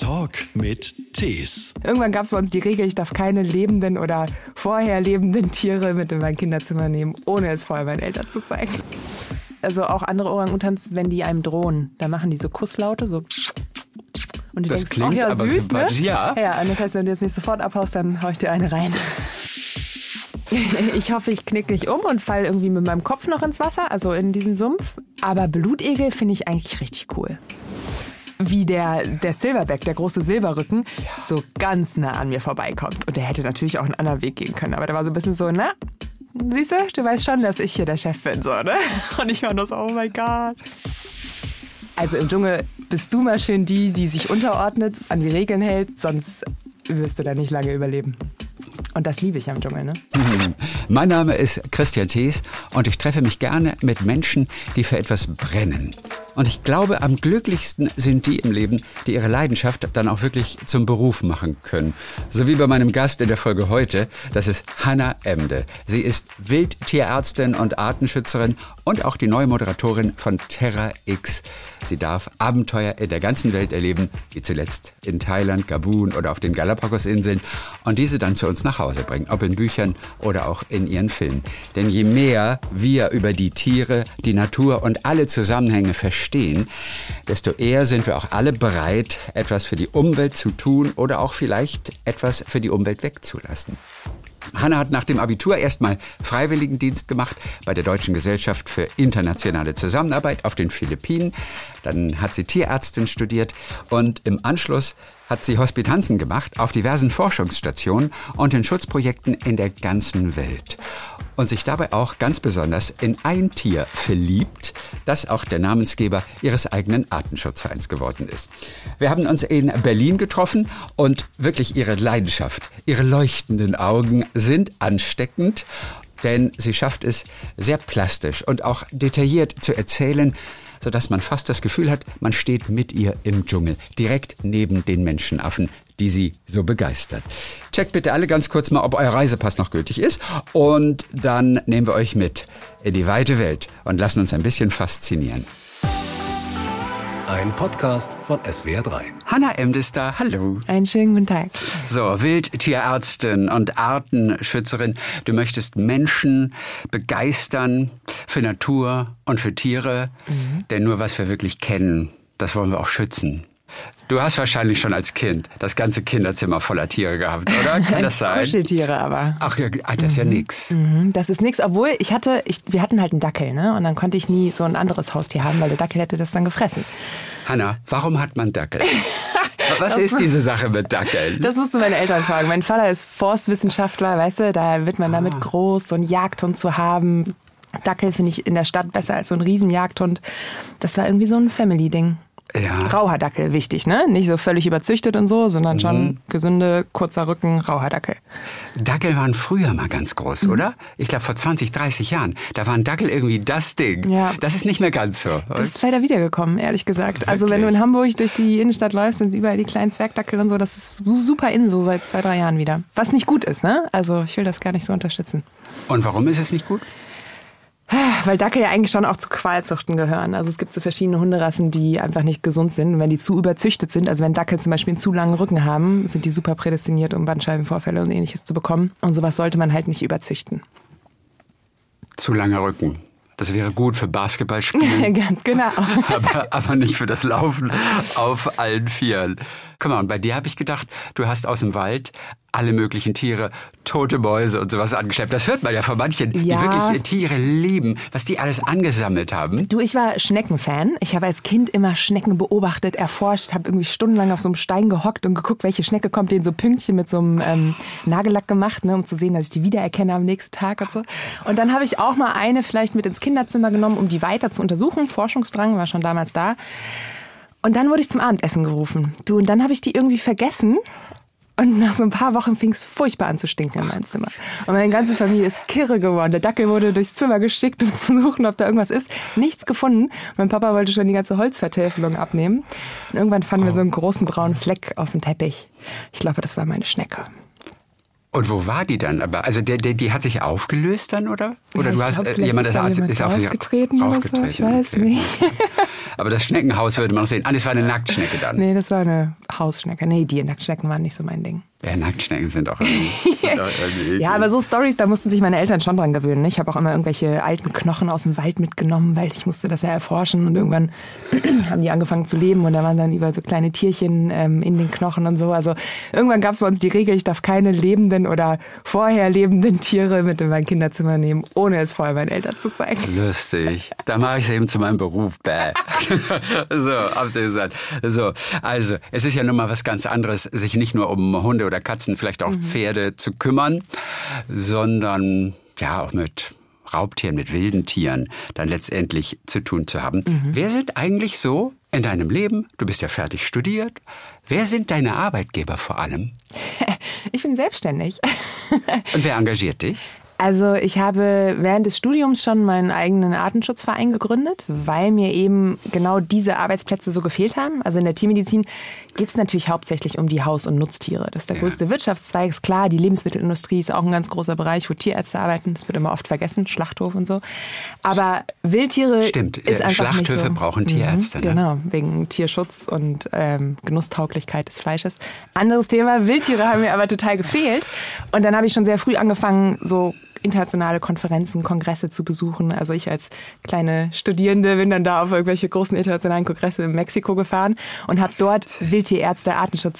Talk mit Tees. Irgendwann gab es bei uns die Regel, ich darf keine lebenden oder vorher lebenden Tiere mit in mein Kinderzimmer nehmen, ohne es vorher meinen Eltern zu zeigen. Also auch andere Orang-Utans, wenn die einem drohen, da machen die so Kusslaute, so. Und du das denkst, klingt oh ja, aber süß, sympathisch, ne? ja. Ja, und das heißt, wenn du jetzt nicht sofort abhaust, dann hau ich dir eine rein. Ich hoffe, ich knick nicht um und falle irgendwie mit meinem Kopf noch ins Wasser, also in diesen Sumpf. Aber Blutegel finde ich eigentlich richtig cool. Wie der Silverback, der große Silberrücken, so ganz nah an mir vorbeikommt. Und der hätte natürlich auch einen anderen Weg gehen können. Aber der war so ein bisschen so, na, Süße, du weißt schon, dass ich hier der Chef bin, so, ne? Und ich war nur so, oh mein Gott. Also im Dschungel bist du mal schön die sich unterordnet, an die Regeln hält, sonst wirst du da nicht lange überleben. Und das liebe ich am Dschungel, ne? Mein Name ist Christian Thees und ich treffe mich gerne mit Menschen, die für etwas brennen. Und ich glaube, am glücklichsten sind die im Leben, die ihre Leidenschaft dann auch wirklich zum Beruf machen können. So wie bei meinem Gast in der Folge heute, das ist Hannah Emde. Sie ist Wildtierärztin und Artenschützerin und auch die neue Moderatorin von Terra X. Sie darf Abenteuer in der ganzen Welt erleben, wie zuletzt in Thailand, Gabun oder auf den Galapagos-Inseln und diese dann zu uns nach Hause bringen, ob in Büchern oder auch in ihren Filmen. Denn je mehr wir über die Tiere, die Natur und alle Zusammenhänge verstehen, desto eher sind wir auch alle bereit, etwas für die Umwelt zu tun oder auch vielleicht etwas für die Umwelt wegzulassen. Hannah hat nach dem Abitur erstmal Freiwilligendienst gemacht bei der Deutschen Gesellschaft für internationale Zusammenarbeit auf den Philippinen. Dann hat sie Tierärztin studiert und im Anschluss hat sie Hospitanzen gemacht auf diversen Forschungsstationen und in Schutzprojekten in der ganzen Welt. Und sich dabei auch ganz besonders in ein Tier verliebt, das auch der Namensgeber ihres eigenen Artenschutzvereins geworden ist. Wir haben uns in Berlin getroffen und wirklich ihre Leidenschaft, ihre leuchtenden Augen sind ansteckend, denn sie schafft es sehr plastisch und auch detailliert zu erzählen, sodass man fast das Gefühl hat, man steht mit ihr im Dschungel, direkt neben den Menschenaffen, die sie so begeistert. Checkt bitte alle ganz kurz mal, ob euer Reisepass noch gültig ist und dann nehmen wir euch mit in die weite Welt und lassen uns ein bisschen faszinieren. Ein Podcast von SWR3. Hannah Emde ist da, hallo. Einen schönen guten Tag. So, Wildtierärztin und Artenschützerin. Du möchtest Menschen begeistern für Natur und für Tiere. Denn nur was wir wirklich kennen, das wollen wir auch schützen. Du hast wahrscheinlich schon als Kind das ganze Kinderzimmer voller Tiere gehabt, oder? Kann das sein? Kuscheltiere aber. Ach ja, das ist ja nix. Das ist nix, obwohl wir hatten halt einen Dackel, ne? Und dann konnte ich nie so ein anderes Haustier haben, weil der Dackel hätte das dann gefressen. Hannah, warum hat man Dackel? Was ist diese Sache mit Dackeln? Das musst du meine Eltern fragen. Mein Vater ist Forstwissenschaftler, weißt du, da wird man damit groß, so einen Jagdhund zu haben. Dackel finde ich in der Stadt besser als so ein Riesenjagdhund. Das war irgendwie so ein Family-Ding. Ja. Rauhaardackel, wichtig, ne? Nicht so völlig überzüchtet und so, sondern schon gesunde, kurzer Rücken, Rauhaardackel. Dackel waren früher mal ganz groß, oder? Ich glaube vor 20, 30 Jahren. Da waren Dackel irgendwie das Ding. Ja. Das ist nicht mehr ganz so. Das ist leider wiedergekommen, ehrlich gesagt. Wirklich? Also wenn du in Hamburg durch die Innenstadt läufst, sind überall die kleinen Zwergdackel und so. Das ist super in so seit 2, 3 Jahren wieder. Was nicht gut ist, ne? Also ich will das gar nicht so unterstützen. Und warum ist es nicht gut? Weil Dackel ja eigentlich schon auch zu Qualzuchten gehören. Also es gibt so verschiedene Hunderassen, die einfach nicht gesund sind. Und wenn die zu überzüchtet sind, also wenn Dackel zum Beispiel einen zu langen Rücken haben, sind die super prädestiniert, um Bandscheibenvorfälle und Ähnliches zu bekommen. Und sowas sollte man halt nicht überzüchten. Zu langer Rücken. Das wäre gut für Basketballspielen. Ganz genau. aber nicht für das Laufen auf allen Vieren. Guck mal, und bei dir habe ich gedacht, du hast aus dem Wald alle möglichen Tiere, tote Mäuse und sowas angeschleppt. Das hört man ja von manchen, die wirklich Tiere lieben, was die alles angesammelt haben. Du, ich war Schneckenfan. Ich habe als Kind immer Schnecken beobachtet, erforscht, habe irgendwie stundenlang auf so einem Stein gehockt und geguckt, welche Schnecke kommt, denen so Pünktchen mit so einem Nagellack gemacht, ne, um zu sehen, dass ich die wiedererkenne am nächsten Tag und so. Und dann habe ich auch mal eine vielleicht mit ins Kinderzimmer genommen, um die weiter zu untersuchen. Forschungsdrang war schon damals da. Und dann wurde ich zum Abendessen gerufen. Du, und dann habe ich die irgendwie vergessen. Und nach so ein paar Wochen fing es furchtbar an zu stinken in meinem Zimmer. Und meine ganze Familie ist kirre geworden. Der Dackel wurde durchs Zimmer geschickt, um zu suchen, ob da irgendwas ist. Nichts gefunden. Mein Papa wollte schon die ganze Holzvertäfelung abnehmen. Und irgendwann fanden wir so einen großen braunen Fleck auf dem Teppich. Ich glaube, das war meine Schnecke. Und wo war die dann? Aber also die hat sich aufgelöst dann, oder? Oder Ja, du hast glaub, jemand ist auf sich aufgetreten oder so, ich weiß nicht. Aber das Schneckenhaus würde man noch sehen. Ah, das war eine Nacktschnecke dann. Nee, das war eine Hausschnecke. Nee, die Nacktschnecken waren nicht so mein Ding. Ja, Nacktschnecken sind auch irgendwie Ja, aber so Stories, da mussten sich meine Eltern schon dran gewöhnen. Ich habe auch immer irgendwelche alten Knochen aus dem Wald mitgenommen, weil ich musste das ja erforschen. Und irgendwann haben die angefangen zu leben und da waren dann überall so kleine Tierchen in den Knochen und so. Also irgendwann gab es bei uns die Regel, ich darf keine lebenden oder vorher lebenden Tiere mit in mein Kinderzimmer nehmen, ohne es vorher meinen Eltern zu zeigen. Lustig. Da mache ich es eben zu meinem Beruf. Bäh. So, habt ihr gesagt. So, also, es ist ja nun mal was ganz anderes, sich nicht nur um Hunde oder Katzen, vielleicht auch Pferde zu kümmern, sondern ja auch mit Raubtieren, mit wilden Tieren dann letztendlich zu tun zu haben. Wer sind eigentlich so in deinem Leben, du bist ja fertig studiert, wer sind deine Arbeitgeber vor allem? Ich bin selbstständig. Und wer engagiert dich? Also ich habe während des Studiums schon meinen eigenen Artenschutzverein gegründet, weil mir eben genau diese Arbeitsplätze so gefehlt haben. Also in der Tiermedizin geht es natürlich hauptsächlich um die Haus- und Nutztiere. Das ist der größte Wirtschaftszweig, ist klar. Die Lebensmittelindustrie ist auch ein ganz großer Bereich, wo Tierärzte arbeiten. Das wird immer oft vergessen, Schlachthof und so. Aber Wildtiere Stimmt, ist einfach Schlachthöfe nicht so. brauchen Tierärzte. Ne? Genau, wegen Tierschutz und Genusstauglichkeit des Fleisches. Anderes Thema, Wildtiere haben mir aber total gefehlt. Und dann habe ich schon sehr früh angefangen, so internationale Konferenzen, Kongresse zu besuchen. Also ich als kleine Studierende bin dann da auf irgendwelche großen internationalen Kongresse in Mexiko gefahren und habe dort Wildtierärzte,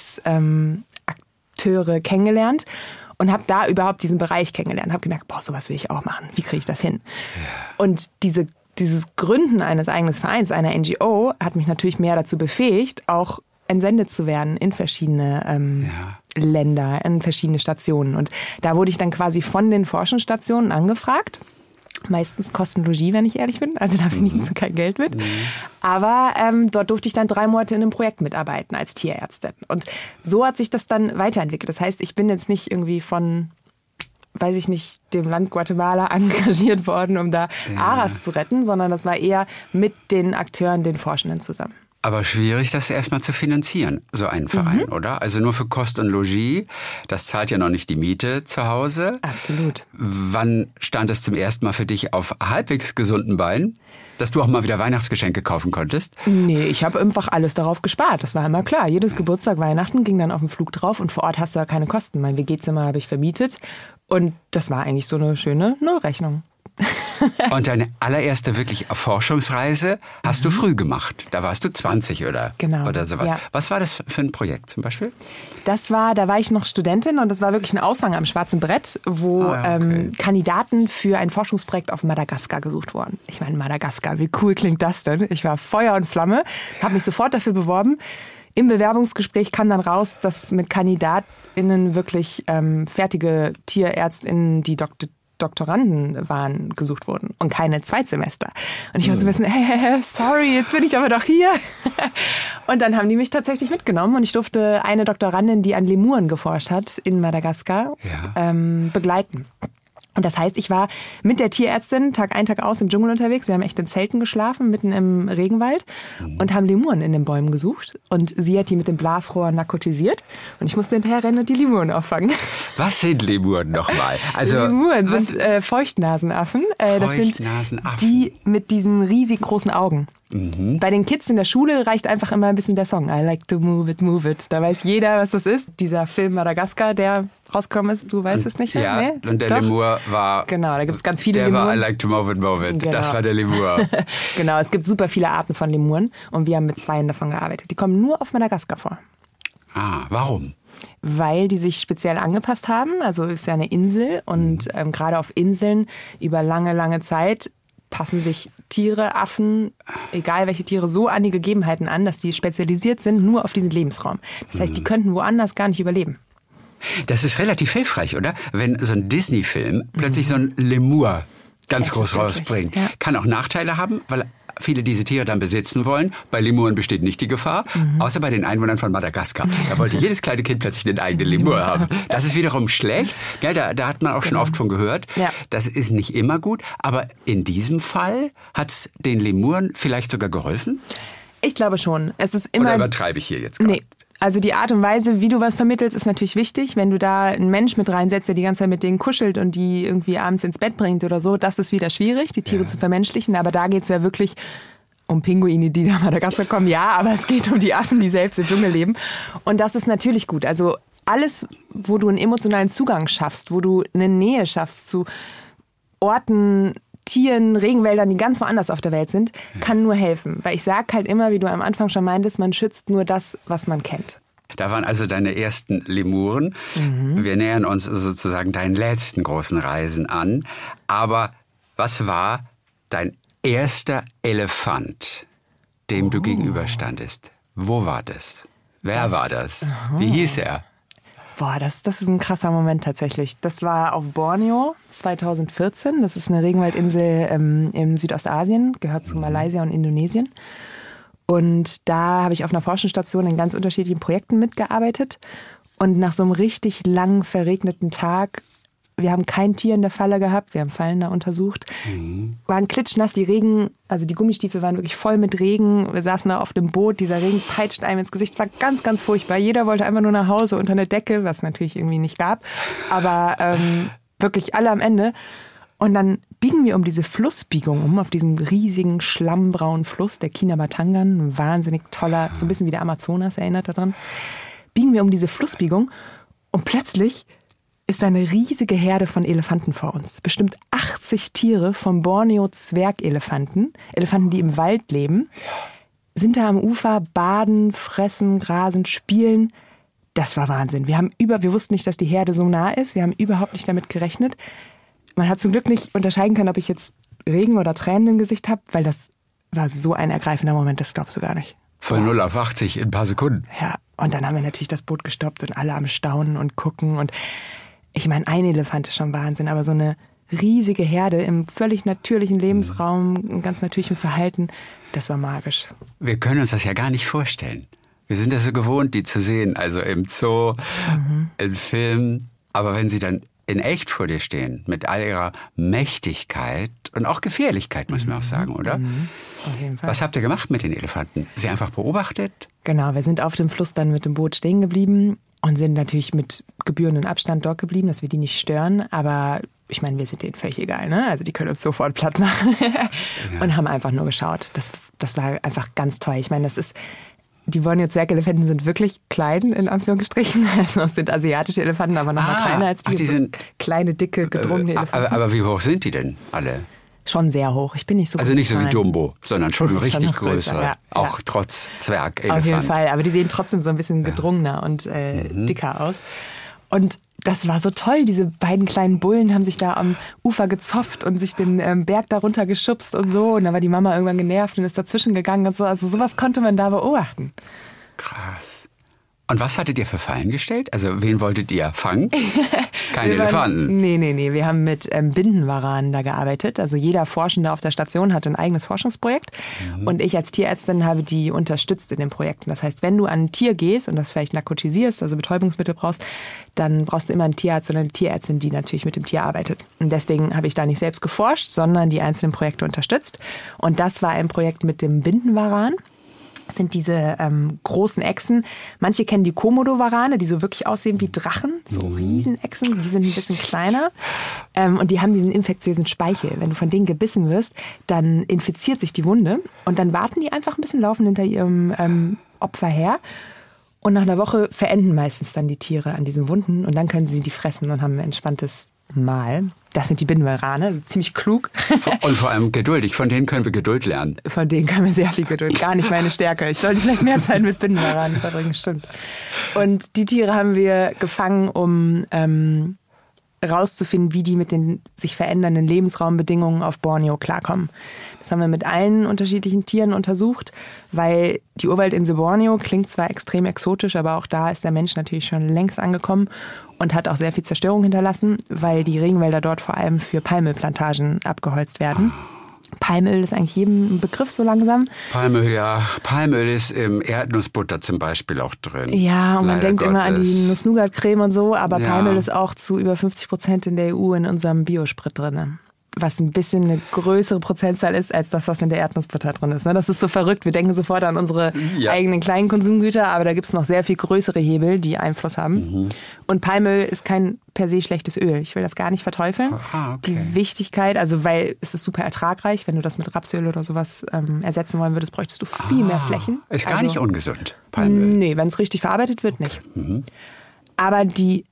Artenschutzakteure kennengelernt und habe da überhaupt diesen Bereich kennengelernt. Habe gemerkt, boah, sowas will ich auch machen. Wie kriege ich das hin? Ja. Und dieses Gründen eines eigenen Vereins, einer NGO, hat mich natürlich mehr dazu befähigt, auch entsendet zu werden in verschiedene Länder, in verschiedene Stationen. Und da wurde ich dann quasi von den Forschungsstationen angefragt. Meistens Kostenlogie, wenn ich ehrlich bin. Also da verdienst du kein Geld mit. Aber dort durfte ich dann 3 Monate in einem Projekt mitarbeiten als Tierärztin. Und so hat sich das dann weiterentwickelt. Das heißt, ich bin jetzt nicht irgendwie von, weiß ich nicht, dem Land Guatemala engagiert worden, um da Aras zu retten, sondern das war eher mit den Akteuren, den Forschenden zusammen. Aber schwierig, das erstmal zu finanzieren, so einen Verein, oder? Also nur für Kost und Logis, das zahlt ja noch nicht die Miete zu Hause. Absolut. Wann stand es zum ersten Mal für dich auf halbwegs gesunden Beinen, dass du auch mal wieder Weihnachtsgeschenke kaufen konntest? Nee, ich habe einfach alles darauf gespart, das war immer klar. Jedes Geburtstag, Weihnachten ging dann auf den Flug drauf und vor Ort hast du ja keine Kosten. Mein WG-Zimmer habe ich vermietet und das war eigentlich so eine schöne Nullrechnung. Und deine allererste wirklich Forschungsreise hast du früh gemacht. Da warst du 20 oder sowas. Ja. Was war das für ein Projekt zum Beispiel? Da war ich noch Studentin und das war wirklich ein Aushang am schwarzen Brett, wo Kandidaten für ein Forschungsprojekt auf Madagaskar gesucht wurden. Ich meine, Madagaskar, wie cool klingt das denn? Ich war Feuer und Flamme, habe mich sofort dafür beworben. Im Bewerbungsgespräch kam dann raus, dass mit KandidatInnen wirklich fertige TierärztInnen, die Doktoranden waren, gesucht wurden und keine Zweitsemester. Und ich war so ein bisschen, sorry, jetzt bin ich aber doch hier. Und dann haben die mich tatsächlich mitgenommen und ich durfte eine Doktorandin, die an Lemuren geforscht hat in Madagaskar, begleiten. Und das heißt, ich war mit der Tierärztin Tag ein, Tag aus im Dschungel unterwegs. Wir haben echt in Zelten geschlafen, mitten im Regenwald und haben Lemuren in den Bäumen gesucht. Und sie hat die mit dem Blasrohr narkotisiert und ich musste hinterher rennen und die Lemuren auffangen. Was sind Lemuren nochmal? Also, Lemuren sind Feuchtnasenaffen. Das sind die mit diesen riesig großen Augen. Bei den Kids in der Schule reicht einfach immer ein bisschen der Song I like to move it, move it. Da weiß jeder, was das ist. Dieser Film Madagaskar, der rausgekommen ist, du weißt es nicht mehr? Ja, nee? Und der Lemur war... Genau, da gibt es ganz viele der Lemuren. Der war I like to move it, move it. Genau. Das war der Lemur. Genau, es gibt super viele Arten von Lemuren und wir haben mit 2 davon gearbeitet. Die kommen nur auf Madagaskar vor. Ah, warum? Weil die sich speziell angepasst haben. Also es ist ja eine Insel und gerade auf Inseln über lange, lange Zeit passen sich Tiere, Affen, egal welche Tiere, so an die Gegebenheiten an, dass die spezialisiert sind nur auf diesen Lebensraum. Das heißt, die könnten woanders gar nicht überleben. Das ist relativ hilfreich, oder? Wenn so ein Disney-Film plötzlich so ein Lemur ganz groß rausbringt. Ja. Kann auch Nachteile haben, weil viele diese Tiere dann besitzen wollen. Bei Lemuren besteht nicht die Gefahr, außer bei den Einwohnern von Madagaskar. Da wollte jedes kleine Kind plötzlich einen eigenen Lemur haben. Das ist wiederum schlecht. Ja, da hat man auch schon oft von gehört. Ja. Das ist nicht immer gut. Aber in diesem Fall hat es den Lemuren vielleicht sogar geholfen? Ich glaube schon. Es ist immer. Oder übertreibe ich hier jetzt gerade? Nee. Also die Art und Weise, wie du was vermittelst, ist natürlich wichtig. Wenn du da einen Mensch mit reinsetzt, der die ganze Zeit mit denen kuschelt und die irgendwie abends ins Bett bringt oder so, das ist wieder schwierig, die Tiere zu vermenschlichen. Aber da geht's ja wirklich um Pinguine, die nach Madagaskar kommen. Ja, aber es geht um die Affen, die selbst im Dschungel leben. Und das ist natürlich gut. Also alles, wo du einen emotionalen Zugang schaffst, wo du eine Nähe schaffst zu Orten, Tieren, Regenwäldern, die ganz woanders auf der Welt sind, kann nur helfen. Weil ich sage halt immer, wie du am Anfang schon meintest, man schützt nur das, was man kennt. Da waren also deine ersten Lemuren. Wir nähern uns sozusagen deinen letzten großen Reisen an. Aber was war dein erster Elefant, dem du gegenüberstandest? Wo war das? Wer war das? Wie hieß er? Boah, das ist ein krasser Moment tatsächlich. Das war auf Borneo 2014. Das ist eine Regenwaldinsel im Südostasien, gehört zu Malaysia und Indonesien. Und da habe ich auf einer Forschungsstation in ganz unterschiedlichen Projekten mitgearbeitet. Und nach so einem richtig lang verregneten Tag, wir haben kein Tier in der Falle gehabt, wir haben Fallen da untersucht, waren klitschnass, die Gummistiefel waren wirklich voll mit Regen. Wir saßen da auf dem Boot, dieser Regen peitscht einem ins Gesicht, war ganz, ganz furchtbar. Jeder wollte einfach nur nach Hause unter eine Decke, was natürlich irgendwie nicht gab. Aber wirklich alle am Ende. Und dann biegen wir um diese Flussbiegung auf diesen riesigen, schlammbraunen Fluss, der Kinabatangan, ein wahnsinnig toller, so ein bisschen wie der Amazonas, erinnert daran. Biegen wir um diese Flussbiegung und plötzlich ist eine riesige Herde von Elefanten vor uns. Bestimmt 80 Tiere vom Borneo-Zwergelefanten, Elefanten, die im Wald leben, sind da am Ufer, baden, fressen, grasen, spielen. Das war Wahnsinn. Wir wussten nicht, dass die Herde so nah ist. Wir haben überhaupt nicht damit gerechnet. Man hat zum Glück nicht unterscheiden können, ob ich jetzt Regen oder Tränen im Gesicht habe, weil das war so ein ergreifender Moment, das glaubst du gar nicht. Von 0 auf 80 in ein paar Sekunden. Ja, und dann haben wir natürlich das Boot gestoppt und alle am Staunen und gucken. Und ich meine, ein Elefant ist schon Wahnsinn, aber so eine riesige Herde im völlig natürlichen Lebensraum, im ganz natürlichen Verhalten, das war magisch. Wir können uns das ja gar nicht vorstellen. Wir sind das so gewohnt, die zu sehen, also im Zoo, im Film. Aber wenn sie dann in echt vor dir stehen, mit all ihrer Mächtigkeit und auch Gefährlichkeit, muss man auch sagen, oder? Auf jeden Fall. Was habt ihr gemacht mit den Elefanten? Sie einfach beobachtet? Genau, wir sind auf dem Fluss dann mit dem Boot stehen geblieben und sind natürlich mit gebührendem Abstand dort geblieben, dass wir die nicht stören. Aber ich meine, wir sind denen völlig egal, ne? Also die können uns sofort platt machen. Und haben einfach nur geschaut. Das war einfach ganz toll. Ich meine, die Borneo-Zwergelefanten sind wirklich klein, in Anführungsstrichen. Also es sind asiatische Elefanten, aber noch mal kleiner als die. Die sind kleine, dicke, gedrungene Elefanten. Aber wie hoch sind die denn alle? Schon sehr hoch. Ich bin nicht so Also gut nicht so wie klein. Dumbo, sondern schon richtig noch größer, größer. ja. Auch trotz Zwergelefant. Auf jeden Fall. Aber die sehen trotzdem so ein bisschen gedrungener und dicker aus. Und das war so toll. Diese beiden kleinen Bullen haben sich da am Ufer gezopft und sich den Berg da runter geschubst und so. Und da war die Mama irgendwann genervt und ist dazwischen gegangen und so. Also sowas konnte man da beobachten. Krass. Und was hattet ihr für Fallen gestellt? Also wen wolltet ihr fangen? Keine Elefanten? Nee. Wir haben mit Bindenwaranen da gearbeitet. Also jeder Forschende auf der Station hatte ein eigenes Forschungsprojekt. Und ich als Tierärztin habe die unterstützt in den Projekten. Das heißt, wenn du an ein Tier gehst und das vielleicht narkotisierst, also Betäubungsmittel brauchst, dann brauchst du immer einen Tierarzt oder eine Tierärztin, die natürlich mit dem Tier arbeitet. Und deswegen habe ich da nicht selbst geforscht, sondern die einzelnen Projekte unterstützt. Und das war ein Projekt mit dem Bindenwaran. Das sind diese großen Echsen. Manche kennen die Komodo-Warane, die so wirklich aussehen wie Drachen. So Riesenechsen, die sind ein bisschen kleiner. Und die haben diesen infektiösen Speichel. Wenn du von denen gebissen wirst, dann infiziert sich die Wunde. Und dann warten die einfach ein bisschen, laufen hinter ihrem Opfer her. Und nach einer Woche verenden meistens dann die Tiere an diesen Wunden. Und dann können sie die fressen und haben ein entspanntes Mahl. Das sind die Bindenwarane, ziemlich klug. Und vor allem geduldig. Von denen können wir Geduld lernen. Von denen können wir sehr viel Geduld. Gar nicht meine Stärke. Ich sollte vielleicht mehr Zeit mit Bindenwaranen verbringen, stimmt. Und die Tiere haben wir gefangen, um rauszufinden, wie die mit den sich verändernden Lebensraumbedingungen auf Borneo klarkommen. Das haben wir mit allen unterschiedlichen Tieren untersucht, weil die Urwaldinsel Borneo klingt zwar extrem exotisch, aber auch da ist der Mensch natürlich schon längst angekommen und hat auch sehr viel Zerstörung hinterlassen, weil die Regenwälder dort vor allem für Palmölplantagen abgeholzt werden. Palmöl ist eigentlich jedem ein Begriff so langsam. Palmöl, ja. Palmöl ist im Erdnussbutter zum Beispiel auch drin. Ja, und man Leider denkt immer an Gottes. die Nuss-Nougat-Creme und so, aber Ja. Palmöl ist auch zu über 50% in der EU in unserem Biosprit drin. was ein bisschen eine größere Prozentzahl ist, als das, was in der Erdnussbutter drin ist. Das ist so verrückt. Wir denken sofort an unsere eigenen kleinen Konsumgüter, aber da gibt es noch sehr viel größere Hebel, die Einfluss haben. Und Palmöl ist kein per se schlechtes Öl. Ich will das gar nicht verteufeln. Aha, okay. Die Wichtigkeit, also weil es ist super ertragreich, wenn du das mit Rapsöl oder sowas ersetzen wollen würdest, bräuchtest du viel mehr Flächen. Ist gar nicht ungesund, Palmöl. Nee, wenn es richtig verarbeitet wird, nicht. Aber die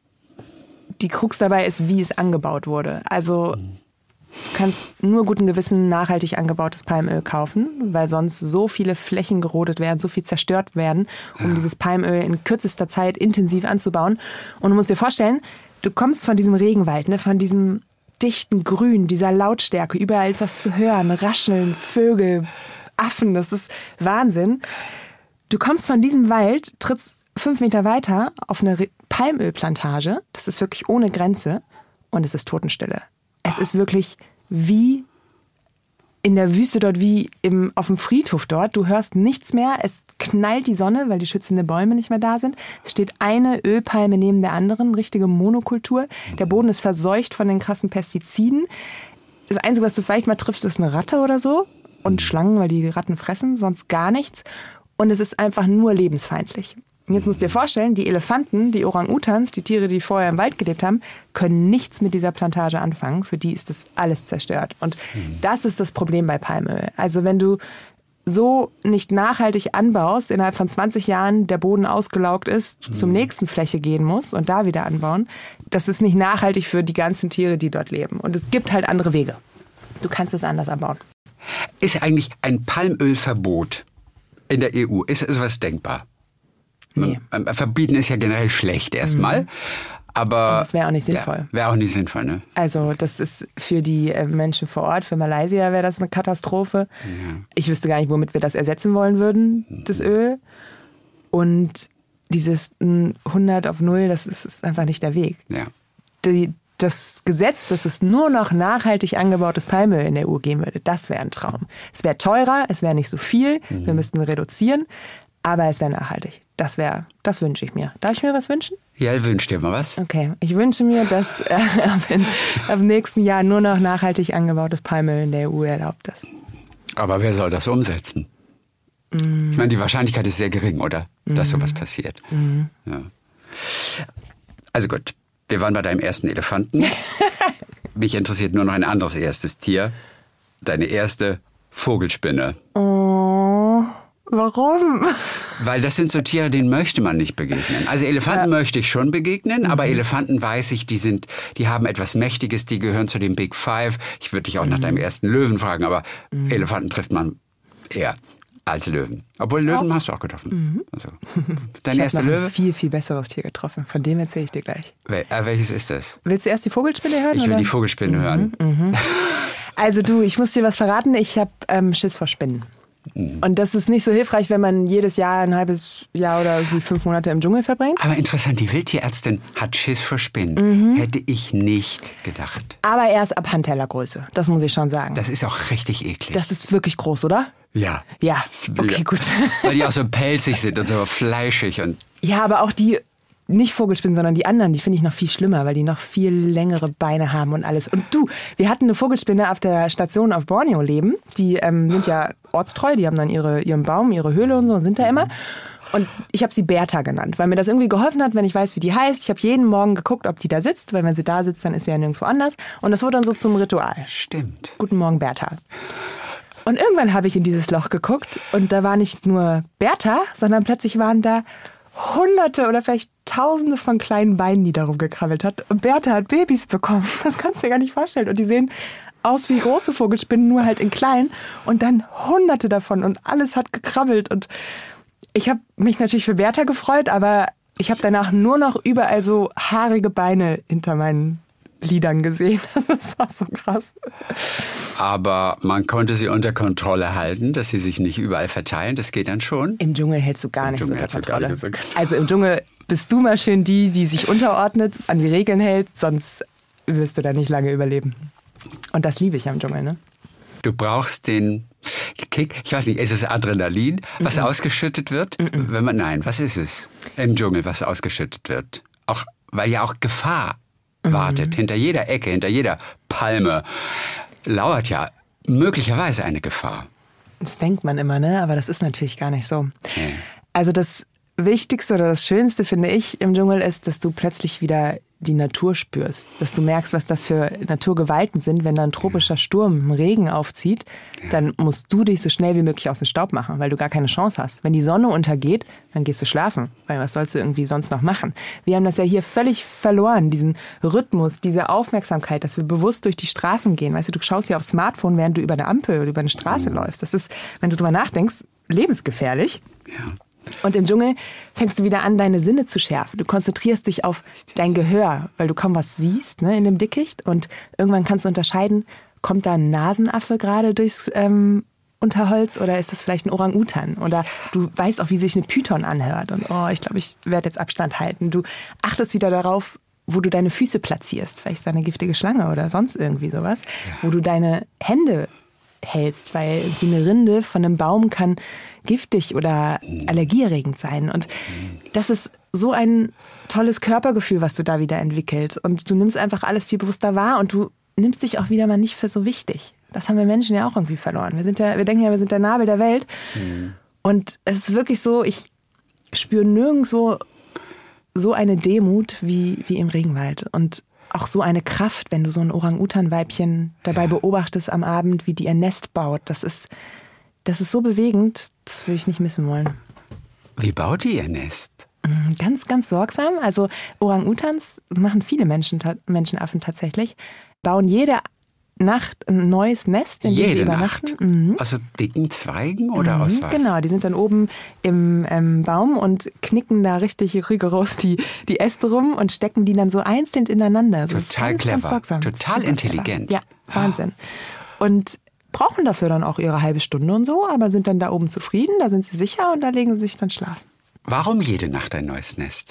Krux dabei ist, wie es angebaut wurde. Also du kannst nur guten Gewissen nachhaltig angebautes Palmöl kaufen, weil sonst so viele Flächen gerodet werden, so viel zerstört werden, um dieses Palmöl in kürzester Zeit intensiv anzubauen. Und du musst dir vorstellen, du kommst von diesem Regenwald, ne, von diesem dichten Grün, dieser Lautstärke, überall ist was zu hören, Rascheln, Vögel, Affen, das ist Wahnsinn. Du kommst von diesem Wald, trittst 5 Meter weiter auf eine Palmölplantage, das ist wirklich ohne Grenze und es ist Totenstille. Es ist wirklich wie in der Wüste dort, wie auf dem Friedhof dort. Du hörst nichts mehr, es knallt die Sonne, weil die schützenden Bäume nicht mehr da sind. Es steht eine Ölpalme neben der anderen, richtige Monokultur. Der Boden ist verseucht von den krassen Pestiziden. Das Einzige, was du vielleicht mal triffst, ist eine Ratte oder so und Schlangen, weil die Ratten fressen, sonst gar nichts. Und es ist einfach nur lebensfeindlich. Und jetzt musst du dir vorstellen, die Elefanten, die Orang-Utans, die Tiere, die vorher im Wald gelebt haben, können nichts mit dieser Plantage anfangen. Für die ist das alles zerstört. Und das ist das Problem bei Palmöl. Also wenn du so nicht nachhaltig anbaust, innerhalb von 20 Jahren der Boden ausgelaugt ist, zum nächsten Fläche gehen muss und da wieder anbauen, das ist nicht nachhaltig für die ganzen Tiere, die dort leben. Und es gibt halt andere Wege. Du kannst es anders anbauen. Ist eigentlich ein Palmölverbot in der EU, ist sowas denkbar? Nee. Verbieten ist ja generell schlecht erstmal. Aber und das wäre auch nicht sinnvoll. Ja, wäre auch nicht sinnvoll, ne? Also das ist für die Menschen vor Ort, für Malaysia wäre das eine Katastrophe. Ja. Ich wüsste gar nicht, womit wir das ersetzen wollen würden, das Öl. Und dieses 100 auf 0, das ist einfach nicht der Weg. Ja. Das Gesetz, dass es nur noch nachhaltig angebautes Palmöl in der EU geben würde, das wäre ein Traum. Es wäre teurer, es wäre nicht so viel, wir müssten reduzieren, aber es wäre nachhaltig. Das wünsche ich mir. Darf ich mir was wünschen? Ja, wünsch dir mal was. Okay, ich wünsche mir, dass ab nächsten Jahr nur noch nachhaltig angebautes Palmöl in der EU erlaubt ist. Aber wer soll das umsetzen? Ich meine, die Wahrscheinlichkeit ist sehr gering, oder? Dass sowas passiert. Ja. Also gut, wir waren bei deinem ersten Elefanten. Mich interessiert nur noch ein anderes erstes Tier. Deine erste Vogelspinne. Oh, warum? Weil das sind so Tiere, denen möchte man nicht begegnen. Also Elefanten möchte ich schon begegnen, aber Elefanten weiß ich, die haben etwas Mächtiges, die gehören zu den Big Five. Ich würde dich auch nach deinem ersten Löwen fragen, aber Elefanten trifft man eher als Löwen. Obwohl Löwen hast du auch getroffen. Also, dein erster Löwe? Ich habe ein viel, viel besseres Tier getroffen. Von dem erzähle ich dir gleich. Welches ist das? Willst du erst die Vogelspinne hören? Ich will die Vogelspinne hören. Also du, ich muss dir was verraten. Ich habe Schiss vor Spinnen. Und das ist nicht so hilfreich, wenn man jedes Jahr ein halbes Jahr oder 5 Monate im Dschungel verbringt. Aber interessant, die Wildtierärztin hat Schiss vor Spinnen. Hätte ich nicht gedacht. Aber er ist ab Handtellergröße, das muss ich schon sagen. Das ist auch richtig eklig. Das ist wirklich groß, oder? Ja. Ja, okay, gut. Weil die auch so pelzig sind und so fleischig. Und ja, aber auch die, nicht Vogelspinnen, sondern die anderen, die finde ich noch viel schlimmer, weil die noch viel längere Beine haben und alles. Und du, wir hatten eine Vogelspinne auf der Station auf Borneo leben. Die sind ja ortstreu, die haben dann ihren Baum, ihre Höhle und so und sind da immer. Und ich habe sie Bertha genannt, weil mir das irgendwie geholfen hat, wenn ich weiß, wie die heißt. Ich habe jeden Morgen geguckt, ob die da sitzt, weil wenn sie da sitzt, dann ist sie ja nirgendwo anders. Und das wurde dann so zum Ritual. Stimmt. Guten Morgen, Bertha. Und irgendwann habe ich in dieses Loch geguckt und da war nicht nur Bertha, sondern plötzlich waren da Hunderte oder vielleicht Tausende von kleinen Beinen, die da rumgekrabbelt hat. Und Bertha hat Babys bekommen. Das kannst du dir gar nicht vorstellen. Und die sehen aus wie große Vogelspinnen, nur halt in klein. Und dann Hunderte davon und alles hat gekrabbelt. Und ich habe mich natürlich für Bertha gefreut, aber ich habe danach nur noch überall so haarige Beine hinter meinen Lidern gesehen. Das war so krass. Aber man konnte sie unter Kontrolle halten, dass sie sich nicht überall verteilen. Das geht dann schon. Im Dschungel hältst du gar nichts unter Kontrolle. Also im Dschungel bist du mal schön die sich unterordnet, an die Regeln hält, sonst wirst du da nicht lange überleben. Und das liebe ich am Dschungel, ne? Du brauchst den Kick, ich weiß nicht, ist es Adrenalin, was ausgeschüttet wird? Nein, was ist es im Dschungel, was ausgeschüttet wird? Auch, weil ja auch Gefahr wartet, hinter jeder Ecke, hinter jeder Palme lauert ja möglicherweise eine Gefahr. Das denkt man immer, ne? Aber das ist natürlich gar nicht so. Nee. Also das Wichtigste oder das Schönste, finde ich, im Dschungel ist, dass du plötzlich wieder die Natur spürst. Dass du merkst, was das für Naturgewalten sind. Wenn da ein tropischer Sturm, ein Regen aufzieht, dann musst du dich so schnell wie möglich aus dem Staub machen, weil du gar keine Chance hast. Wenn die Sonne untergeht, dann gehst du schlafen. Weil was sollst du irgendwie sonst noch machen? Wir haben das ja hier völlig verloren, diesen Rhythmus, diese Aufmerksamkeit, dass wir bewusst durch die Straßen gehen. Weißt du, du schaust ja aufs Smartphone, während du über eine Ampel oder über eine Straße läufst. Das ist, wenn du drüber nachdenkst, lebensgefährlich. Ja. Und im Dschungel fängst du wieder an, deine Sinne zu schärfen. Du konzentrierst dich auf dein Gehör, weil du kaum was siehst, ne, in dem Dickicht. Und irgendwann kannst du unterscheiden, kommt da ein Nasenaffe gerade durchs Unterholz oder ist das vielleicht ein Orang-Utan? Oder du weißt auch, wie sich eine Python anhört. Und ich glaube, ich werde jetzt Abstand halten. Du achtest wieder darauf, wo du deine Füße platzierst. Vielleicht ist da eine giftige Schlange oder sonst irgendwie sowas. Ja. Wo du deine Hände hältst, weil irgendwie eine Rinde von einem Baum kann giftig oder allergieerregend sein. Und das ist so ein tolles Körpergefühl, was du da wieder entwickelst. Und du nimmst einfach alles viel bewusster wahr und du nimmst dich auch wieder mal nicht für so wichtig. Das haben wir Menschen ja auch irgendwie verloren. Wir denken ja, wir sind der Nabel der Welt. Und es ist wirklich so, ich spüre nirgendwo so eine Demut wie im Regenwald. Und auch so eine Kraft, wenn du so ein Orang-Utan-Weibchen dabei beobachtest am Abend, wie die ihr Nest baut. Das ist so bewegend, das würde ich nicht missen wollen. Wie baut die ihr Nest? Ganz, ganz sorgsam. Also Orang-Utans machen viele Menschenaffen tatsächlich, bauen jede Nacht ein neues Nest, in dem sie übernachten. Aus so dicken Zweigen oder aus was? Genau, die sind dann oben im Baum und knicken da richtig rigoros die Äste rum und stecken die dann so einzeln ineinander. Das total ist ganz, clever, ganz sorgsam. total intelligent. Clever. Ja, Wahnsinn. Und brauchen dafür dann auch ihre halbe Stunde und so, aber sind dann da oben zufrieden, da sind sie sicher und da legen sie sich dann schlafen. Warum jede Nacht ein neues Nest?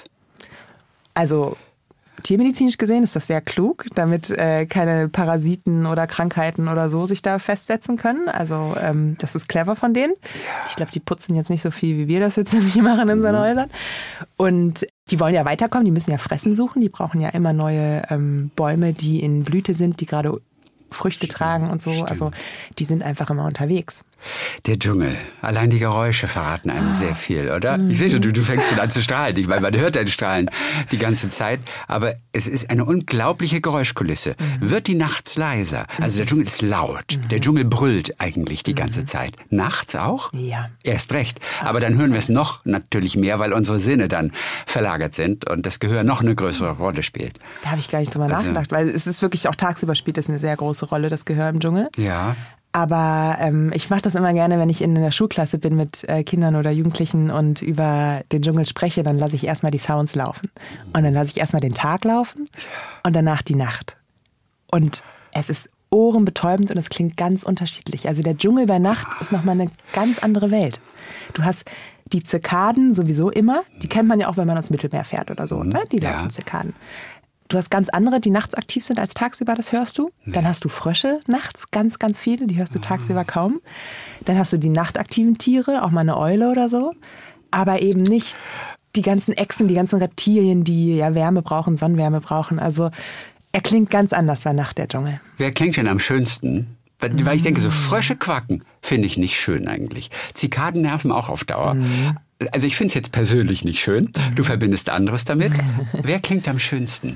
Also tiermedizinisch gesehen ist das sehr klug, damit keine Parasiten oder Krankheiten oder so sich da festsetzen können. Also das ist clever von denen. Ja. Ich glaube, die putzen jetzt nicht so viel, wie wir das jetzt nämlich machen in unseren Häusern. Und die wollen ja weiterkommen, die müssen ja Fressen suchen. Die brauchen ja immer neue Bäume, die in Blüte sind, die gerade Früchte tragen und so. Stimmt. Also die sind einfach immer unterwegs. Der Dschungel. Allein die Geräusche verraten einem sehr viel, oder? Ich sehe schon, du fängst schon an zu strahlen. Ich meine, man hört dein Strahlen die ganze Zeit. Aber es ist eine unglaubliche Geräuschkulisse. Wird die nachts leiser? Also der Dschungel ist laut. Der Dschungel brüllt eigentlich die ganze Zeit. Nachts auch? Ja. Erst recht. Aber dann hören wir es noch natürlich mehr, weil unsere Sinne dann verlagert sind und das Gehör noch eine größere Rolle spielt. Da habe ich gar nicht drüber nachgedacht, weil es ist wirklich auch tagsüber spielt es eine sehr große Rolle, das Gehör im Dschungel. Ja. Aber ich mache das immer gerne, wenn ich in der Schulklasse bin mit Kindern oder Jugendlichen und über den Dschungel spreche, dann lasse ich erstmal die Sounds laufen. Und dann lasse ich erstmal den Tag laufen und danach die Nacht. Und es ist ohrenbetäubend und es klingt ganz unterschiedlich. Also der Dschungel bei Nacht ist nochmal eine ganz andere Welt. Du hast die Zikaden sowieso immer, die kennt man ja auch, wenn man ans Mittelmeer fährt oder so, ne? Die lauten Zikaden. Du hast ganz andere, die nachts aktiv sind als tagsüber, das hörst du. Dann hast du Frösche nachts, ganz, ganz viele, die hörst du tagsüber kaum. Dann hast du die nachtaktiven Tiere, auch mal eine Eule oder so. Aber eben nicht die ganzen Echsen, die ganzen Reptilien, die ja Wärme brauchen, Sonnenwärme brauchen. Also er klingt ganz anders bei Nacht, der Dschungel. Wer klingt denn am schönsten? Weil ich denke, so Frösche quacken finde ich nicht schön eigentlich. Zikaden nerven auch auf Dauer. Also ich finde es jetzt persönlich nicht schön. Du verbindest anderes damit. Wer klingt am schönsten?